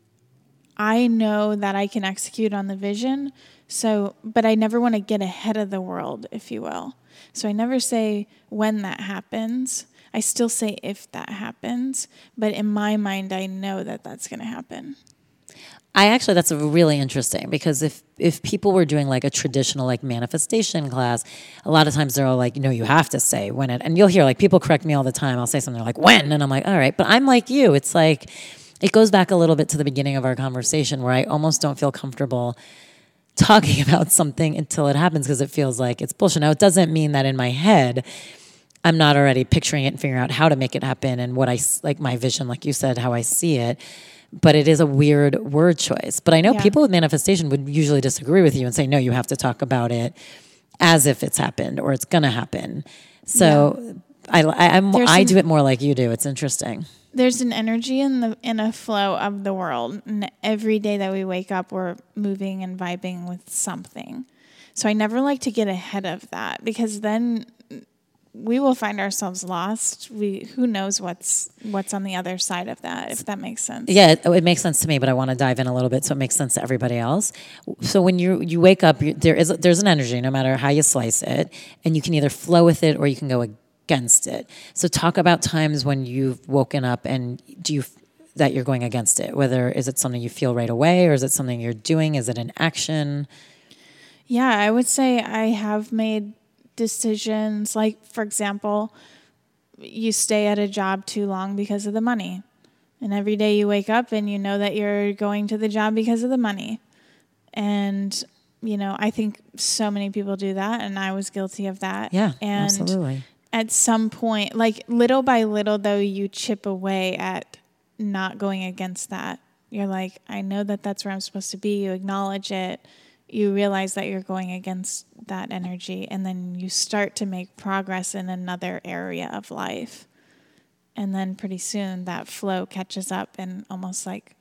I know that I can execute on the vision. So, but I never want to get ahead of the world, if you will. So I never say when that happens. I still say if that happens. But in my mind, I know that that's going to happen. I actually, that's a really interesting, because if, if people were doing like a traditional like manifestation class, a lot of times they're all like, you know, you have to say when it, and you'll hear like people correct me all the time. I'll say something like when, and I'm like, all right, but I'm like you. It's like, it goes back a little bit to the beginning of our conversation where I almost don't feel comfortable talking about something until it happens because it feels like it's bullshit. Now, it doesn't mean that in my head, I'm not already picturing it and figuring out how to make it happen and what I, like my vision, like you said, how I see it. But it is a weird word choice. But I know Yeah. people with manifestation would usually disagree with you and say, no, you have to talk about it as if it's happened or it's going to happen. So yeah. I, I, I'm, I an, do it more like you do. It's interesting. There's an energy in the in a flow of the world. And every day that we wake up, we're moving and vibing with something. So I never like to get ahead of that, because then we will find ourselves lost. We who knows what's what's on the other side of that, if that makes sense. Yeah, it, it makes sense to me, but I want to dive in a little bit so it makes sense to everybody else. So when you you wake up, you, there is there's an energy, no matter how you slice it, and you can either flow with it or you can go against it. So talk about times when you've woken up and do you that you're going against it. Whether is it something you feel right away, or is it something you're doing? Is it an action? Yeah, I would say I have made decisions, like, for example, you stay at a job too long because of the money. And every day you wake up and you know that you're going to the job because of the money. And, you know, I think so many people do that, and I was guilty of that. Yeah, and absolutely. At some point, like little by little, though, you chip away at not going against that. You're like, I know that that's where I'm supposed to be. You acknowledge it. You realize that you're going against that energy, and then you start to make progress in another area of life. And then pretty soon that flow catches up and almost like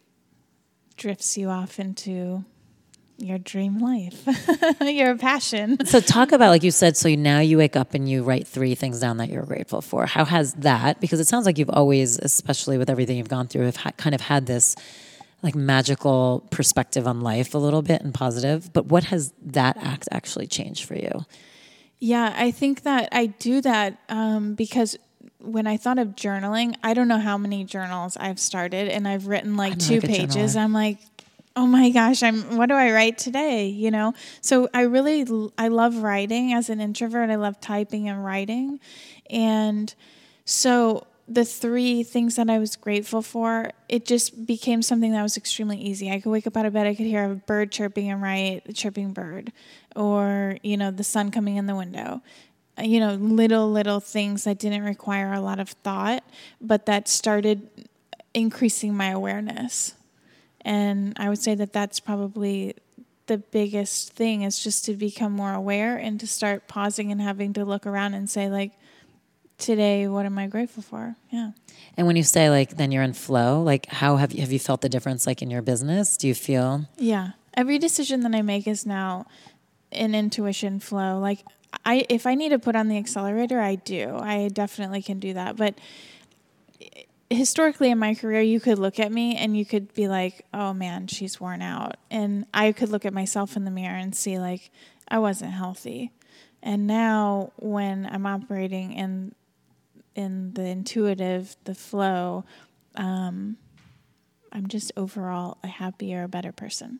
drifts you off into your dream life, your passion. So talk about, like you said, so now you wake up and you write three things down that you're grateful for. How has that, because it sounds like you've always, especially with everything you've gone through, have ha- kind of had this like magical perspective on life a little bit and positive, but what has that act actually changed for you? Yeah, I think that I do that um, because when I thought of journaling, I don't know how many journals I've started, and I've written like two pages. I'm like, oh my gosh, I'm, what do I write today? You know? So I really, I love writing as an introvert. I love typing and writing. And so the three things that I was grateful for, it just became something that was extremely easy. I could wake up out of bed, I could hear a bird chirping and write a chirping bird, or, you know, the sun coming in the window. You know, little, little things that didn't require a lot of thought, but that started increasing my awareness. And I would say that that's probably the biggest thing, is just to become more aware and to start pausing and having to look around and say, like, today, what am I grateful for? Yeah. And when you say like, then you're in flow, like how have you, have you felt the difference like in your business? Do you feel? Yeah. Every decision that I make is now an intuition flow. Like I, if I need to put on the accelerator, I do. I definitely can do that. But historically in my career, you could look at me and you could be like, oh man, she's worn out. And I could look at myself in the mirror and see like, I wasn't healthy. And now when I'm operating in in the intuitive, the flow, um, I'm just overall a happier, better person.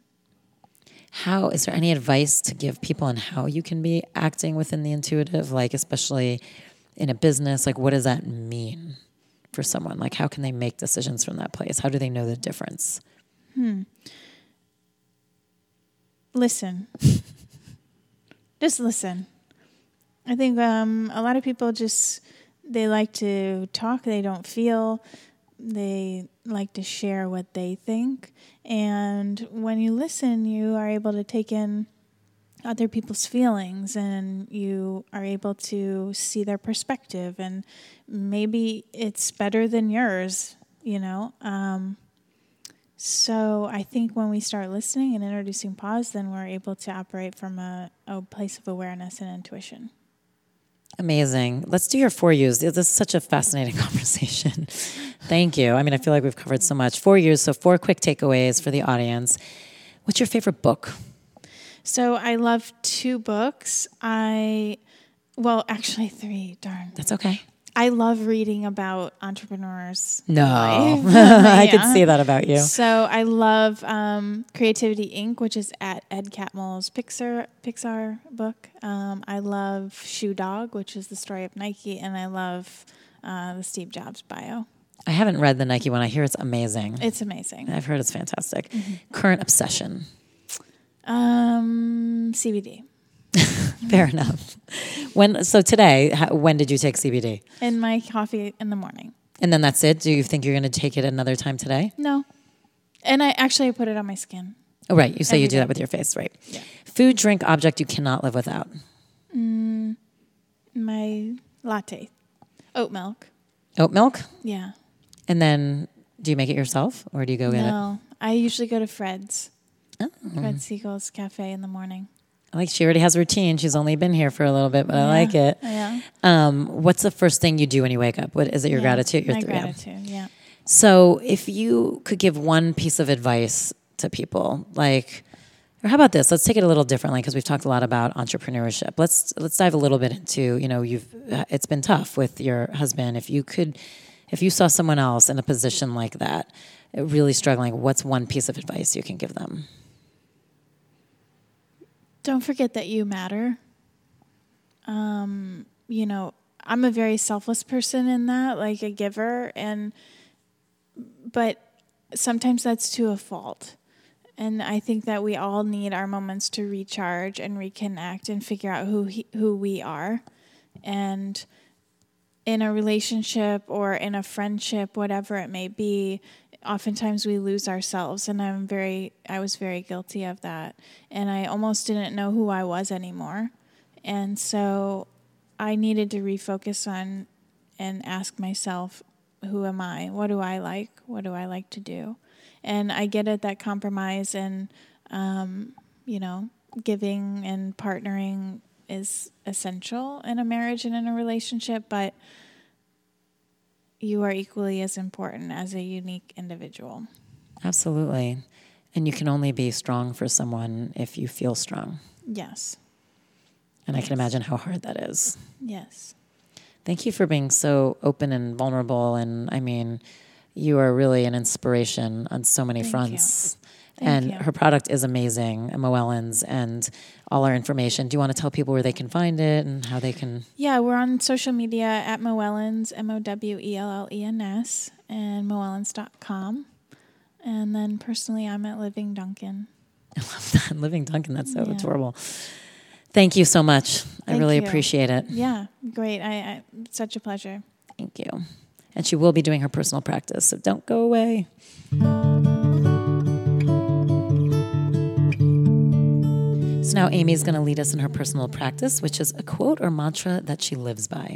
How, is there any advice to give people on how you can be acting within the intuitive, like especially in a business? Like what does that mean for someone? Like how can they make decisions from that place? How do they know the difference? Hmm. Listen. Just listen. I think um, a lot of people just, they like to talk, they don't feel, they like to share what they think. And when you listen, you are able to take in other people's feelings, and you are able to see their perspective, and maybe it's better than yours, you know? Um, so I think when we start listening and introducing pause, then we're able to operate from a, a place of awareness and intuition. Amazing. Let's do your four U's. This is such a fascinating conversation. Thank you. I mean, I feel like we've covered so much. Four U's, so four quick takeaways for the audience. What's your favorite book? So I love two books. I, well, actually three, darn. That's okay. I love reading about entrepreneurs. No, I could see that about you. So I love um, Creativity Incorporated, which is at Ed Catmull's Pixar Pixar book. Um, I love Shoe Dog, which is the story of Nike, and I love uh, the Steve Jobs bio. I haven't read the Nike one. I hear it's amazing. It's amazing. I've heard it's fantastic. Mm-hmm. Current obsession? Um, C B D. Fair enough. When so today, how, when did you take C B D? In my coffee in the morning. And then that's it? Do you think you're going to take it another time today? No. And I actually I put it on my skin. Oh, right. You say Every you do day. that with your face, right? Yeah. Food, drink, object you cannot live without? Mm, my latte. Oat milk. Oat milk? Yeah. And then do you make it yourself or do you go get it? No. I usually go to Fred's. Oh. Fred Siegel's Cafe in the morning. Like she already has a routine. She's only been here for a little bit, but yeah. I like it. Yeah. Um, what's the first thing you do when you wake up? What is it? Your yeah. gratitude? Your My th- gratitude. Yeah. So if you could give one piece of advice to people, like, or how about this? Let's take it a little differently because we've talked a lot about entrepreneurship. Let's let's dive a little bit into, you know, you've it's been tough with your husband. If you could, if you saw someone else in a position like that, really struggling, what's one piece of advice you can give them? Don't forget that you matter. Um, you know, I'm a very selfless person in that, like a giver, and but sometimes that's to a fault. And I think that we all need our moments to recharge and reconnect and figure out who he, who we are. And in a relationship or in a friendship, whatever it may be, oftentimes we lose ourselves. And I'm very, I was very guilty of that. And I almost didn't know who I was anymore. And so I needed to refocus on and ask myself, who am I? What do I like? What do I like to do? And I get it that compromise and, um, you know, giving and partnering is essential in a marriage and in a relationship, but you are equally as important as a unique individual. Absolutely. And you can only be strong for someone if you feel strong. Yes. And yes. I can imagine how hard that is. Yes. Thank you for being so open and vulnerable. And I mean, you are really an inspiration on so many Thank fronts. You. Thank and you. Her product is amazing, Moellons, and all our information. Do you want to tell people where they can find it and how they can? Yeah, we're on social media at Moellons, M O W E L L E N S, and Moellons dot com. And then personally, I'm at Living Duncan. I love that. Living Duncan, that's so yeah. adorable. Thank you so much. Thank I really you. appreciate it. Yeah, great. I, I such a pleasure. Thank you. And she will be doing her personal practice, so don't go away. So now Amy's going to lead us in her personal practice, which is a quote or mantra that she lives by.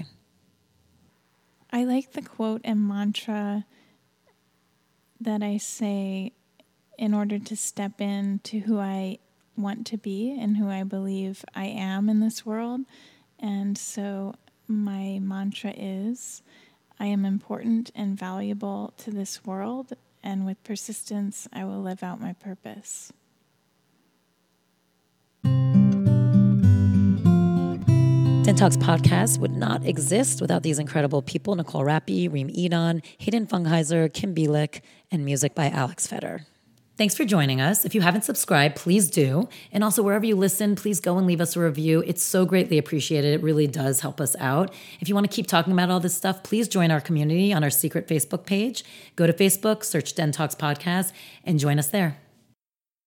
I like the quote and mantra that I say in order to step into who I want to be and who I believe I am in this world. And so my mantra is, I am important and valuable to this world, and with persistence, I will live out my purpose. Den Talks podcast would not exist without these incredible people, Nicole Rappi, Reem Edon, Hayden Fungheiser, Kim Bielik, and music by Alex Feder. Thanks for joining us. If you haven't subscribed, please do. And also, wherever you listen, please go and leave us a review. It's so greatly appreciated. It really does help us out. If you want to keep talking about all this stuff, please join our community on our secret Facebook page. Go to Facebook, search Den Talks Podcast, and join us there.